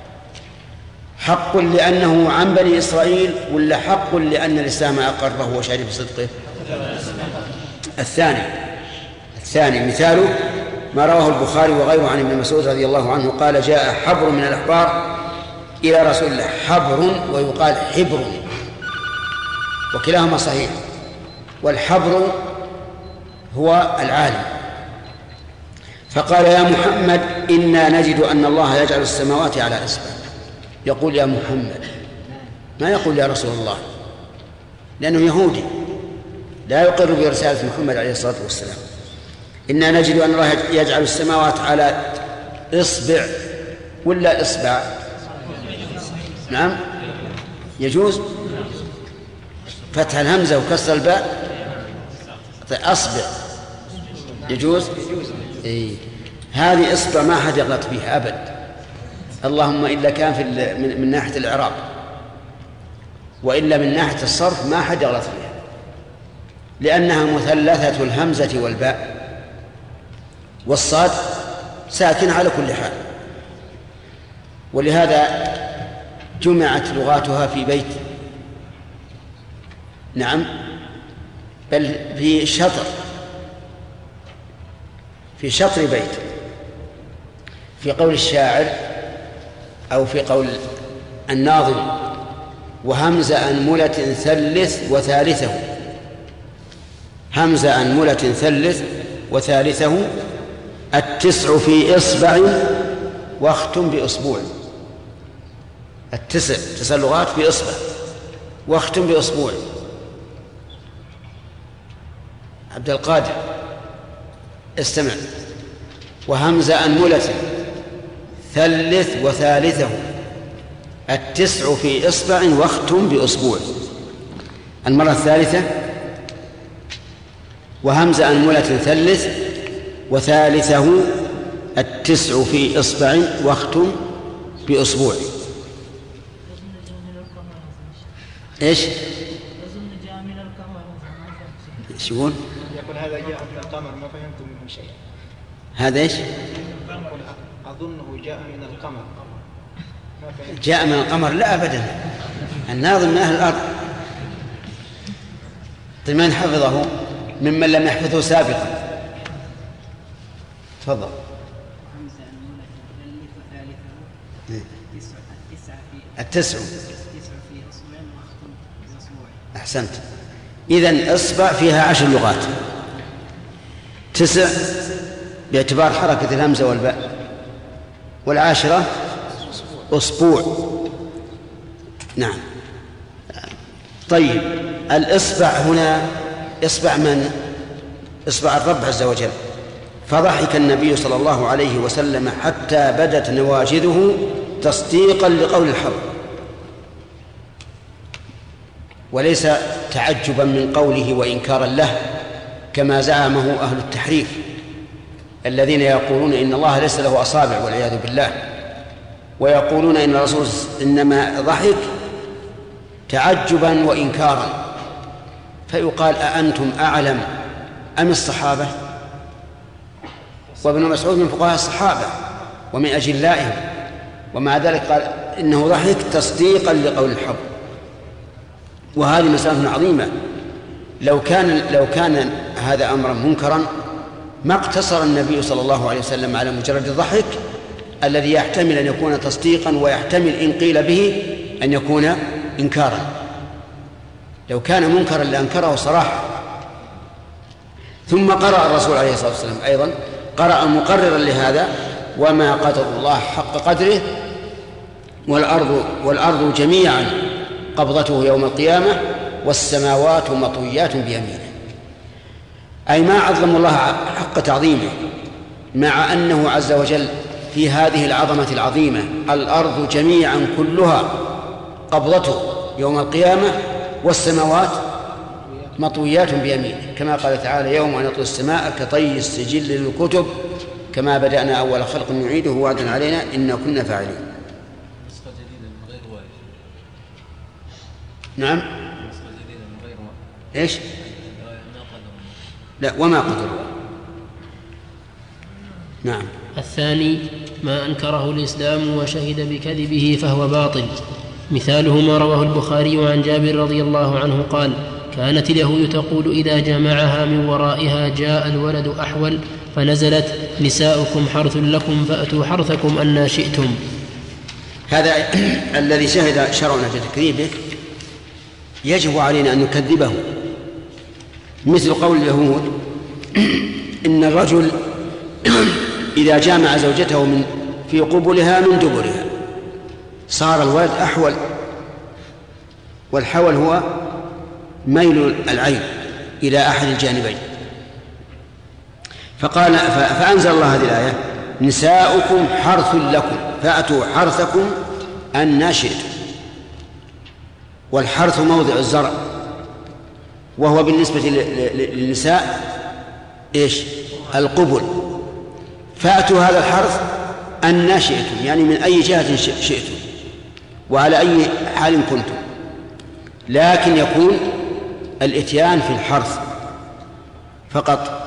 حق لأنه عن بني إسرائيل، ولا حق لأن الإسلام أقره وشهد بصدقه؟ الثاني الثاني مثاله ما رواه البخاري وغيره عن ابن مسعود رضي الله عنه قال: جاء حبر من الأحبار إلى رسول الله. حبر ويقال حبر، وكلاهما صحيح. والحبر هو العالم. فقال: يا محمد، إنا نجد أن الله يجعل السماوات على إصبع. يقول يا محمد، ما يقول يا رسول الله، لأنه يهودي لا يقر برسالة محمد عليه الصلاة والسلام. إنا نجد أن الله يجعل السماوات على إصبع ولا إصبع؟ نعم يجوز فتح الهمزة وكسر الباء. أصبع يجوز. إيه. هذه إصبع ما حد يغلط فيها أبد، اللهم إلا كان في من, من ناحية الإعراب، وإلا من ناحية الصرف ما حد يغلط فيها، لأنها مثلثة الهمزة والباء، والصاد ساكن على كل حال. ولهذا جمعت لغاتها في بيت، نعم، بل في شطر في شطر بيت، في قول الشاعر أو في قول الناظم: وهمز أنملة ثلث وثالثه. همز أنملة ثلث وثالثه التسع في إصبع واختم بأسبوع. التسع تسع لغات في إصبع واختم بأسبوع. عبد القادر استمع: وهمز أنملة ثلث وثالثه التسع في إصبع واختم بأسبوع. المرة الثالثة: وهمز أنملة ثلث وثالثه التسع في إصبع واختم بأسبوع. إيش؟ إيش يقول؟ يقول هذا جاء من القمر، ما فهمت منه شيء. هذا إيش؟ أظنه جاء من القمر. جاء من القمر؟ لا أبدا، الناظم من أهل الأرض. من حفظه ممن لم يحفظه سابقا؟ تفضل. التسع أحسنت. إذن إصبع فيها عشر لغات، تسع باعتبار حركة الهمزة والباء، والعاشرة أسبوع. نعم. طيب، الإصبع هنا إصبع من؟ إصبع الرب عز وجل. فضحك النبي صلى الله عليه وسلم حتى بدت نواجذه تصديقا لقول الحق. وليس تعجبا من قوله وإنكارا له كما زعمه أهل التحريف الذين يقولون إن الله ليس له أصابع والعياذ بالله، ويقولون إن الرسول إنما ضحك تعجبا وإنكارا. فيقال أأنتم أعلم أم الصحابة؟ وابن مسعود من فقهاء الصحابة ومن أجلائهم، ومع ذلك قال إنه ضحك تصديقا لقول الحق. وهذه مسألة عظيمة. لو كان لو كان هذا أمرا منكرا ما اقتصر النبي صلى الله عليه وسلم على مجرد الضحك الذي يحتمل أن يكون تصديقا ويحتمل إن قيل به أن يكون إنكارا. لو كان منكرا لأنكره صراحة. ثم قرأ الرسول عليه الصلاة والسلام أيضا قرأ مقررا لهذا: وما قدر الله حق قدره والأرض, والأرض جميعا قبضته يوم القيامة والسماوات مطويات بيمينه. أي ما عظم الله حق تعظيمه، مع أنه عز وجل في هذه العظمة العظيمة الأرض جميعا كلها قبضته يوم القيامة والسماوات مطويات بيمينه، كما قال تعالى: يوم نطوي السماء كطي السجل للكتب كما بدأنا أول خلق نعيده وعدا علينا إنا كنا فاعلين. نعم. إيش؟ لا، وما قدر. نعم. الثاني ما أنكره الإسلام وشهد بكذبه فهو باطل. مثاله ما رواه البخاري عن جابر رضي الله عنه قال: كانت اليهود تقول إذا جمعها من ورائها جاء الولد أحول، فنزلت: نساؤكم حرث لكم فأتوا حرثكم أن شئتم. هذا الذي شهد شرعنا بتكذيبه يجب علينا أن نكذبه، مثل قول اليهود إن الرجل إذا جامع زوجته من في قبلها من دبرها صار الولد أحول، والحول هو ميل العين إلى أحد الجانبين. فقال فأنزل الله هذه الآية: نساؤكم حرث لكم فأتوا حرثكم أن شئتم. والحرث موضع الزرع، وهو بالنسبة للنساء إيش؟ القبل. فأتوا هذا الحرث أن شئتم، يعني من أي جهة شئتم وعلى أي حال كنتم، لكن يكون الإتيان في الحرث فقط.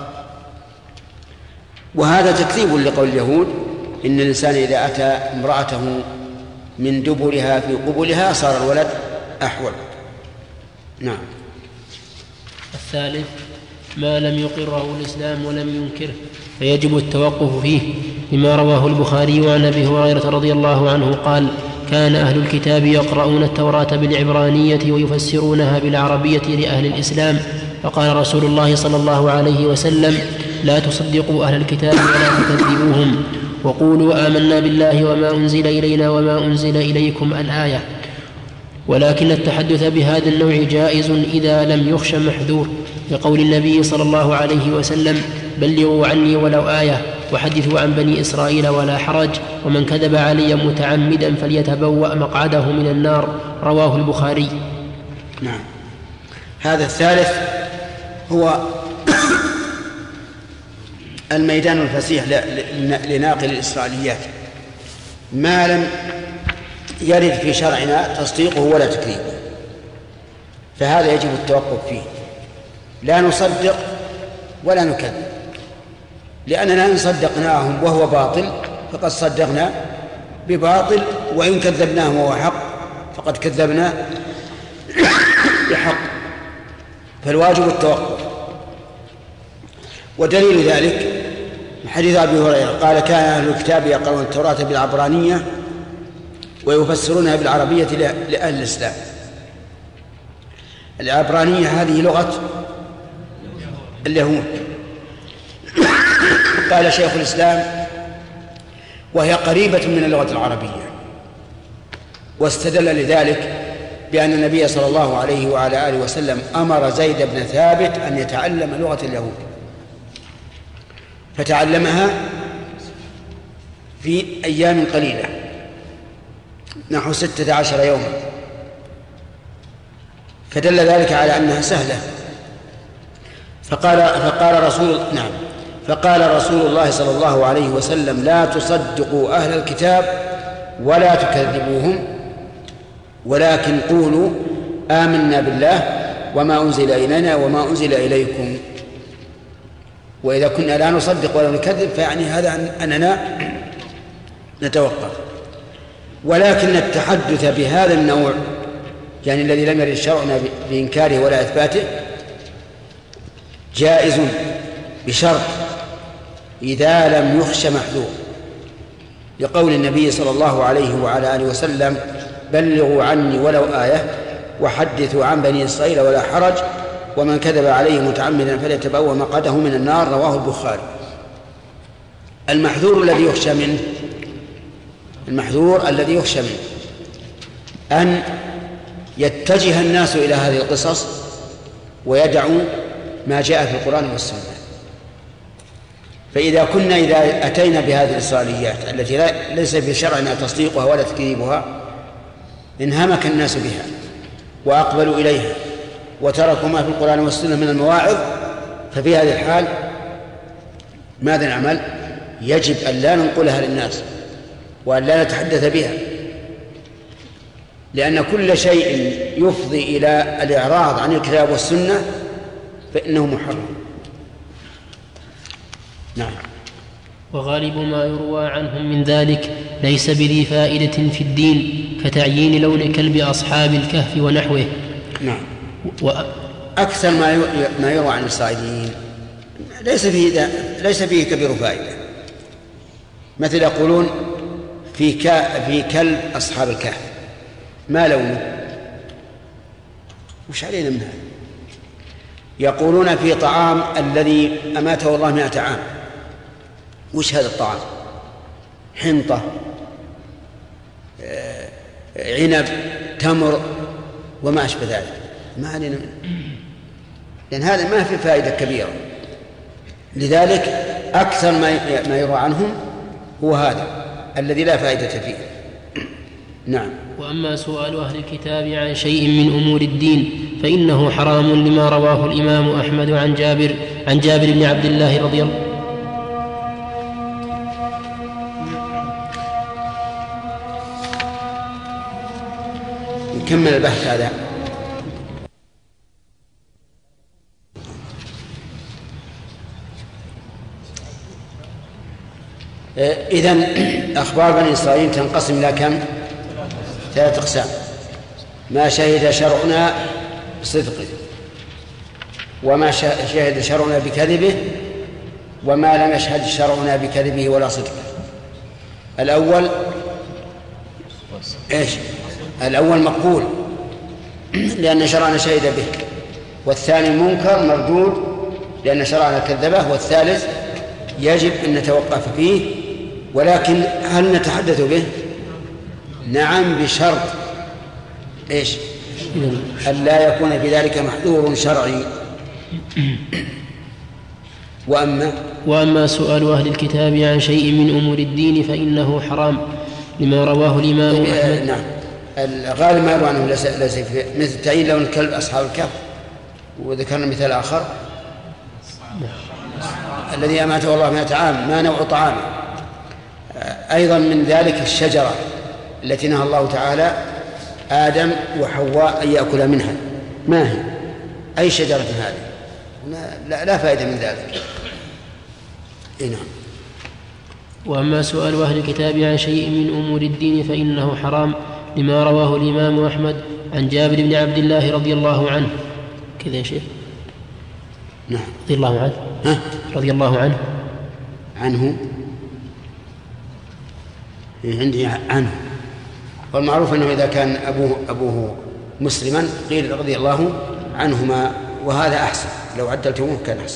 وهذا تكذيب لقول اليهود إن الإنسان إذا أتى امرأته من دبرها في قبلها صار الولد أحول. نعم. الثالث ما لم يقره الإسلام ولم ينكره فيجب التوقف فيه، لما رواه البخاري عن أبي هريرة رضي الله عنه قال: كان أهل الكتاب يقرؤون التوراة بالعبرانية ويفسرونها بالعربية لأهل الإسلام، فقال رسول الله صلى الله عليه وسلم: لا تصدقوا أهل الكتاب ولا تكذبوهم، وقولوا آمنا بالله وما أنزل إلينا وما أنزل إليكم الآية. ولكن التحدث بهذا النوع جائز إذا لم يخش محذور، لقول النبي صلى الله عليه وسلم: بلغوا عني ولو آية وحدثوا عن بني إسرائيل ولا حرج، ومن كذب علي متعمدا فليتبوأ مقعده من النار. رواه البخاري. نعم. هذا الثالث هو الميدان الفسيح لناقل الإسرائيليات، ما لم يرد في شرعنا تصديقه ولا تكذيبه، فهذا يجب التوقف فيه. لا نصدق ولا نكذب، لأننا إن صدقناهم وهو باطل فقد صدقنا بباطل، وإن كذبناهم وهو حق فقد كذبنا بحق. فالواجب التوقف. ودليل ذلك حديث أبي هريرة قال: كان أهل الكتاب يقرؤون التوراة بالعبرانية ويفسرونها بالعربية لأهل الإسلام. العبرانية هذه لغة اليهود، قال شيخ الإسلام: وهي قريبة من اللغة العربية. واستدل لذلك بأن النبي صلى الله عليه وعلى آله وسلم أمر زيد بن ثابت أن يتعلم لغة اليهود، فتعلمها في أيام قليلة نحو ستة عشر يوما، فدل ذلك على أنها سهلة. فقال فقال رسول نعم فقال رسول الله صلى الله عليه وسلم: لا تصدقوا أهل الكتاب ولا تكذبوهم، ولكن قولوا آمنا بالله وما أنزل إلينا وما أنزل إليكم. وإذا كنا لا نصدق ولا نكذب فيعني هذا أننا نتوقف. ولكن التحدث بهذا النوع، يعني الذي لم يرد شرعنا بإنكاره ولا إثباته، جائز بشرط إذا لم يخش محذور، لقول النبي صلى الله عليه وعلى آله وسلم: بلغوا عني ولو آية وحدثوا عن بني إسرائيل ولا حرج، ومن كذب عليه متعمدا فليتبوأ مقعده من النار. رواه البخاري. المحذور الذي يخشى منه المحذور الذي يخشى منه أن يتجه الناس إلى هذه القصص ويدعوا ما جاء في القرآن والسنة. فإذا كنا إذا أتينا بهذه الإسرائيليات التي ليس في شرعنا تصديقها ولا تكذيبها، انهمك الناس بها وأقبلوا إليها وتركوا ما في القرآن والسنة من المواعظ، ففي هذه الحال ماذا نعمل؟ يجب أن لا ننقلها للناس وأن لا نتحدث بها، لأن كل شيء يفضي إلى الإعراض عن الكتاب والسنة فإنه محرم. نعم. وغالب ما يروى عنهم من ذلك ليس بذي فائدة في الدين، كتعيين لون كلب أصحاب الكهف ونحوه. نعم. و... أكثر ما ما يروى عن الإسرائيليين ليس فيه ليس فيه كبير فائدة. مثل يقولون في ك... في كلب أصحاب الكهف، ما لونه؟ وش علينا من هذا؟ يقولون في طعام الذي أماته الله مئة عام، وش هذا الطعام؟ حنطة، عنب، تمر، وما أشبه ذلك. ما علينا منه، لأن هذا ما في فائدة كبيرة. لذلك أكثر ما ما يروى عنهم هو هذا الذي لا فائدة فيه. نعم. وأما سؤال أهل الكتاب عن شيء من أمور الدين فإنه حرام، لما رواه الإمام أحمد عن جابر عن جابر بن عبد الله رضي الله عنه. نكمل البحث هذا. إذن أخبار بني إسرائيل تنقسم إلى كم؟ ثلاثة أقسام: ما شهد شرعنا بصدقه، وما شهد شرعنا بكذبه، وما لم يشهد شرعنا بكذبه ولا صدقه. الأول إيش؟ الأول مقبول لأن شرعنا شهد به، والثاني منكر مردود لأن شرعنا كذبه، والثالث يجب أن نتوقف فيه. ولكن هل نتحدث به؟ نعم، بشرط إيش؟ أن لا يكون في ذلك محذور شرعي. وأما وأما سؤال أهل الكتاب عن شيء من أمور الدين فإنه حرام، لما رواه الإمام أحمد. نعم. الغالب ما يروى عنه ليس في مثل تعيين لون الكلب أصحاب الكهف، وذكرنا مثال آخر الذي أماته الله مئة عام، ما نوع طعامه. أيضا من ذلك الشجرة التي نهى الله تعالى آدم وحواء أن يأكل منها، ما هي؟ أي شجرة هذه؟ لا, لا فائدة من ذلك. إيه نعم. وأما سؤال أهل الكتاب عن شيء من أمور الدين فإنه حرام، لما رواه الإمام أحمد عن جابر بن عبد الله رضي الله عنه. كذا يا شيخ؟ نعم. رضي الله عنه. ها؟ رضي الله عنه عنه عندي عنه. والمعروف أنه إذا كان أبوه, أبوه مسلما قيل رضي الله عنهما، وهذا أحسن، لو عدلتموه كان أحسن.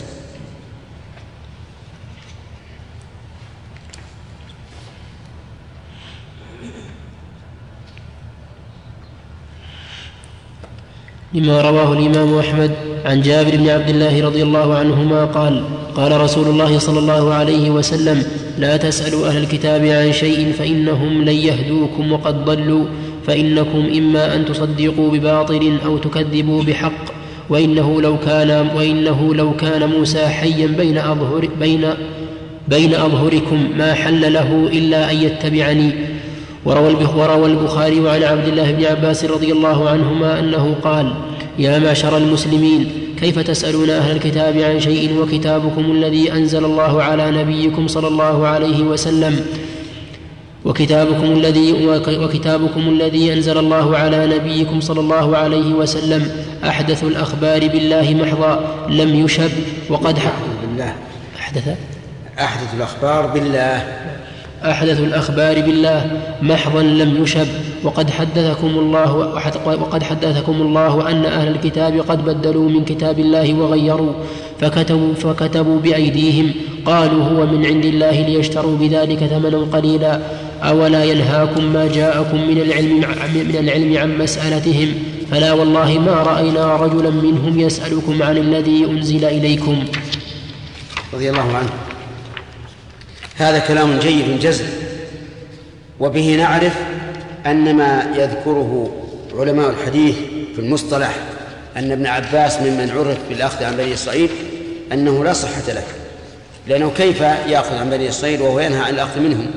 لما رواه الإمام أحمد عن جابر بن عبد الله رضي الله عنهما قال: قال رسول الله صلى الله عليه وسلم: لا تسألوا أهل الكتاب عن شيء فإنهم لن يهدوكم وقد ضلوا، فإنكم إما أن تصدقوا بباطل أو تكذبوا بحق، وإنه لو كان, وإنه لو كان موسى حيا بين, أظهر بين, بين أظهركم ما حل له إلا أن يتبعني. وروى البخاري عن عبد الله بن عباس رضي الله عنهما أنه قال: يا معشر المسلمين، كيف تسألون أهل الكتاب عن شيء وكتابكم الذي أنزل الله على نبيكم صلى الله عليه وسلم وكتابكم الذي وكتابكم الذي أنزل الله على نبيكم صلى الله عليه وسلم أحدث الأخبار بالله محضا لم يشب وقد بالله أحدث أحدث الأخبار بالله أحدث الأخبار بالله محضا لم يشب وقد حدثكم الله وقد حدثكم الله أن أهل الكتاب قد بدلوا من كتاب الله وغيروا فكتبوا, فكتبوا بأيديهم قالوا هو من عند الله ليشتروا بذلك ثمنا قليلا. أولا ينهاكم ما جاءكم من العلم, من العلم عن مسألتهم؟ فلا والله ما رأينا رجلا منهم يسألكم عن الذي أنزل إليكم. رضي الله عنه. هذا كلام جيد جزل، وبه نعرف أن ما يذكره علماء الحديث في المصطلح أن ابن عباس ممن عرف بالأخذ عن بني إسرائيل أنه لا صحة له، لأنه كيف يأخذ عن بني إسرائيل وهو ينهى عن الأخذ منهم؟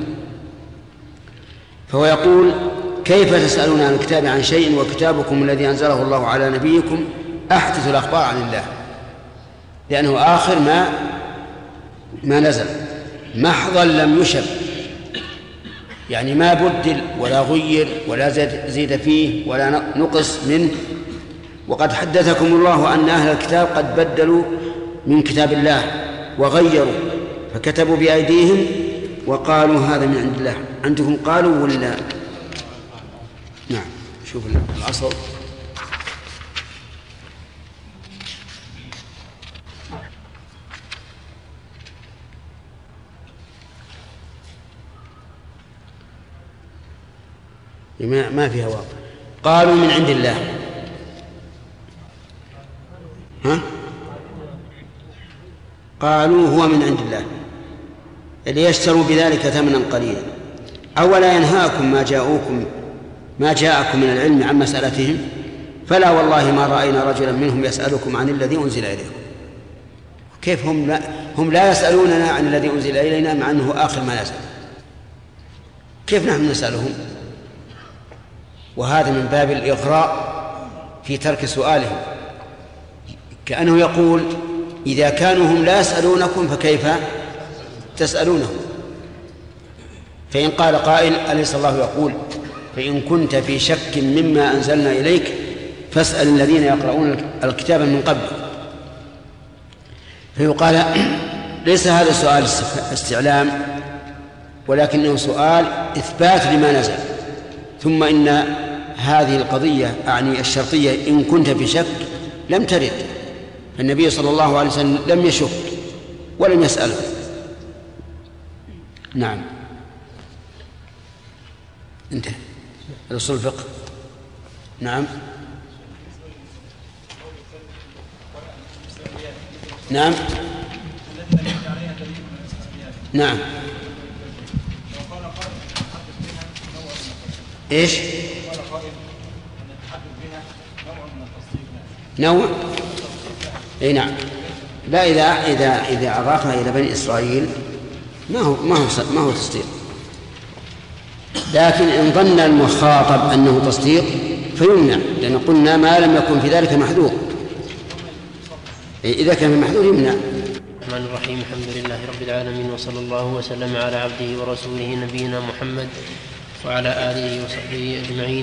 فهو يقول: كيف تسألون عن الكتاب عن شيء وكتابكم الذي أنزله الله على نبيكم أحدث الأخبار عن الله، لأنه آخر ما ما نزل محضا لم يشب، يعني ما بدل ولا غير ولا زيد فيه ولا نقص منه. وقد حدثكم الله أن أهل الكتاب قد بدلوا من كتاب الله وغيروا فكتبوا بأيديهم وقالوا هذا من عند الله. عندكم قالوا ولا؟ نعم. شوف الأصل. ما فيها واضح. قالوا من عند الله. ها؟ قالوا هو من عند الله ليشتروا بذلك ثمنا قليلا. أولا ينهاكم ما جاءوكم ما جاءكم من العلم عن مسألتهم؟ فلا والله ما رأينا رجلا منهم يسألكم عن الذي أنزل إليكم. كيف هم لا, هم لا يسألوننا عن الذي أنزل إلينا مع أنه آخر ما نزل؟ كيف نحن نسألهم؟ وهذا من باب الإغراء في ترك سؤالهم، كأنه يقول: إذا كانوا هم لا يسألونكم فكيف تسألونهم؟ فإن قال قائل: أليس الله يقول: فإن كنت في شك مما أنزلنا إليك فاسأل الذين يقرؤون الكتاب من قبل؟ فيقال: ليس هذا سؤال استعلام، ولكنه سؤال إثبات لما نزل. ثم إن هذه القضية أعني الشرطية إن كنت في شك لم ترد، النبي صلى الله عليه وسلم لم يشك ولم يسأله. نعم. انتهى الأصول الفقه. نعم نعم نعم ايش نوع؟ اي نعم. لا، اذا اذا اذا اضافها الى بني اسرائيل ما هو ما هو ما هو تصديق، لكن ان ظن المخاطب انه تصديق فيمنع، لان قلنا ما لم يكن في ذلك محذور. اذا كان في محذور يمنع. الرحمن الرحيم. الحمد لله رب العالمين، وصلى الله وسلم على عبده ورسوله نبينا محمد وعلى آله وصحبه أجمعين.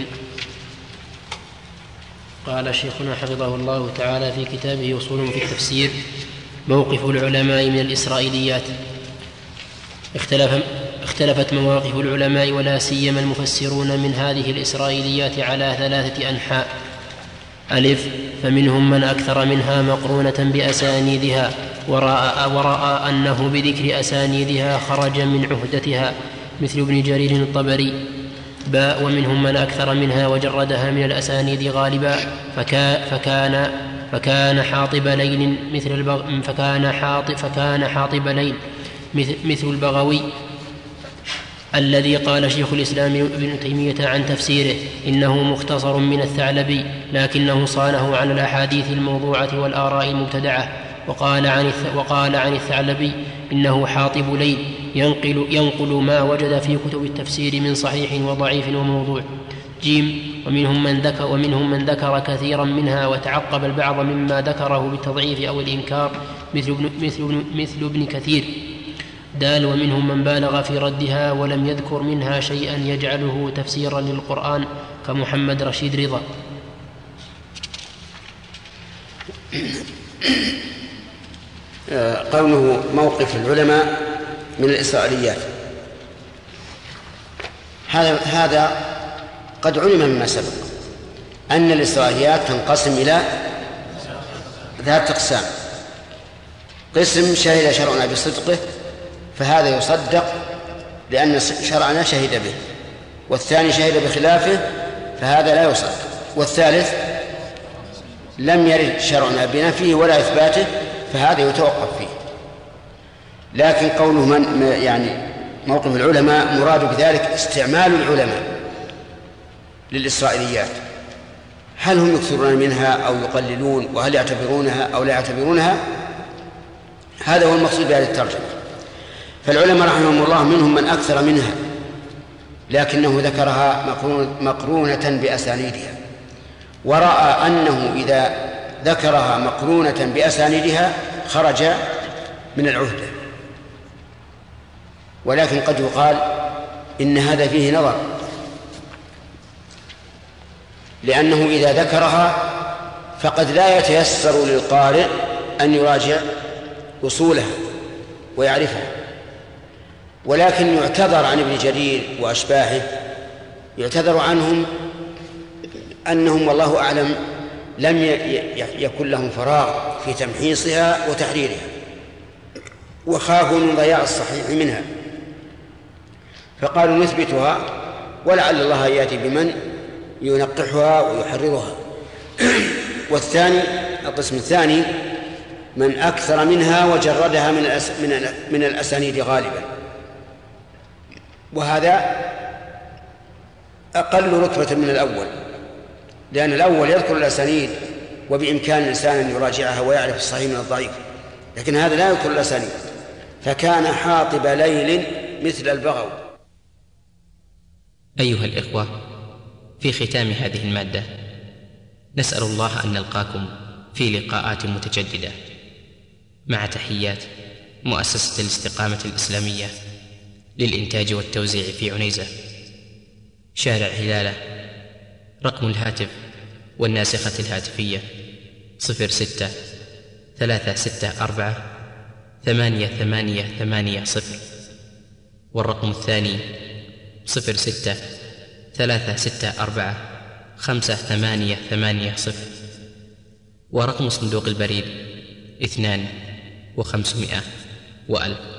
قال شيخنا حفظه الله تعالى في كتابه أصول في التفسير: موقف العلماء من الإسرائيليات. اختلف اختلفت مواقف العلماء ولا سيما المفسرون من هذه الإسرائيليات على ثلاثة أنحاء: ألف: فمنهم من أكثر منها مقرونة بأسانيدها ورأى, ورأى أنه بذكر أسانيدها خرج من عهدتها مثل ابن جرير الطبري. باء: ومنهم من أكثر منها وجردها من الأسانيد غالبا فكا فكان فكان حاطب ليل مثل البغ فكان حاطب فكان حاطب ليل مثل البغوي الذي قال شيخ الإسلام ابن تيمية عن تفسيره إنه مختصر من الثعلبي لكنه صانه عن الأحاديث الموضوعة والآراء المبتدعة. وقال عن وقال عن الثعلبي إنه حاطب ليل ينقل, ينقل ما وجد في كتب التفسير من صحيح وضعيف وموضوع. جيم ومنهم من ذكر, ومنهم من ذكر كثيرا منها وتعقب البعض مما ذكره بالتضعيف أو الإنكار مثل ابن, مثل, مثل ابن كثير. دال ومنهم من بالغ في ردها ولم يذكر منها شيئا يجعله تفسيرا للقرآن كمحمد رشيد رضا. قوله موقف العلماء من الإسرائيليات، هذا هذا قد علم مما سبق أن الإسرائيليات تنقسم إلى ثلاثة أقسام. قسم شهد شرعنا بصدقه فهذا يصدق لأن شرعنا شهد به، والثاني شهد بخلافه فهذا لا يصدق، والثالث لم يرد شرعنا بنفيه ولا إثباته فهذا يتوقف فيه. لكن قوله من يعني موقف العلماء مراد بذلك استعمال العلماء للإسرائيليات، هل هم يكثرون منها أو يقللون، وهل يعتبرونها أو لا يعتبرونها، هذا هو المقصود بهذه الترجمة. فالعلماء رحمهم الله منهم من أكثر منها لكنه ذكرها مقرونة بأسانيدها، ورأى أنه إذا ذكرها مقرونة بأسانيدها خرج من العهدة. ولكن قد يقال إن هذا فيه نظر، لأنه إذا ذكرها فقد لا يتيسر للقارئ أن يراجع أصولها ويعرفها، ولكن يعتذر عن ابن جرير وأشباهه، يعتذر عنهم أنهم والله أعلم لم يكن لهم فراغ في تمحيصها وتحريرها، وخافوا من ضياع الصحيح منها فقالوا نثبتها ولعل الله يأتي بمن ينقحها ويحررها. والثاني القسم الثاني من أكثر منها وجردها من من الأسانيد غالبا، وهذا أقل رتبة من الأول، لأن الأول يذكر الأسانيد وبإمكان الإنسان أن يراجعها ويعرف الصحيح من الضعيف، لكن هذا لا يذكر الأسانيد، فكان حاطب ليل مثل البغو. أيها الإخوة، في ختام هذه المادة نسأل الله أن نلقاكم في لقاءات متجددة، مع تحيات مؤسسة الاستقامة الإسلامية للإنتاج والتوزيع في عنيزة، شارع هلالة. رقم الهاتف والناسخة الهاتفية صفر ستة ثلاثة ستة أربعة ثمانية ثمانية ثمانية صفر، والرقم الثاني صفر ستة ثلاثة ستة أربعة خمسة ثمانية ثمانية صفر، ورقم صندوق البريد اثنان وخمسمائة وألف.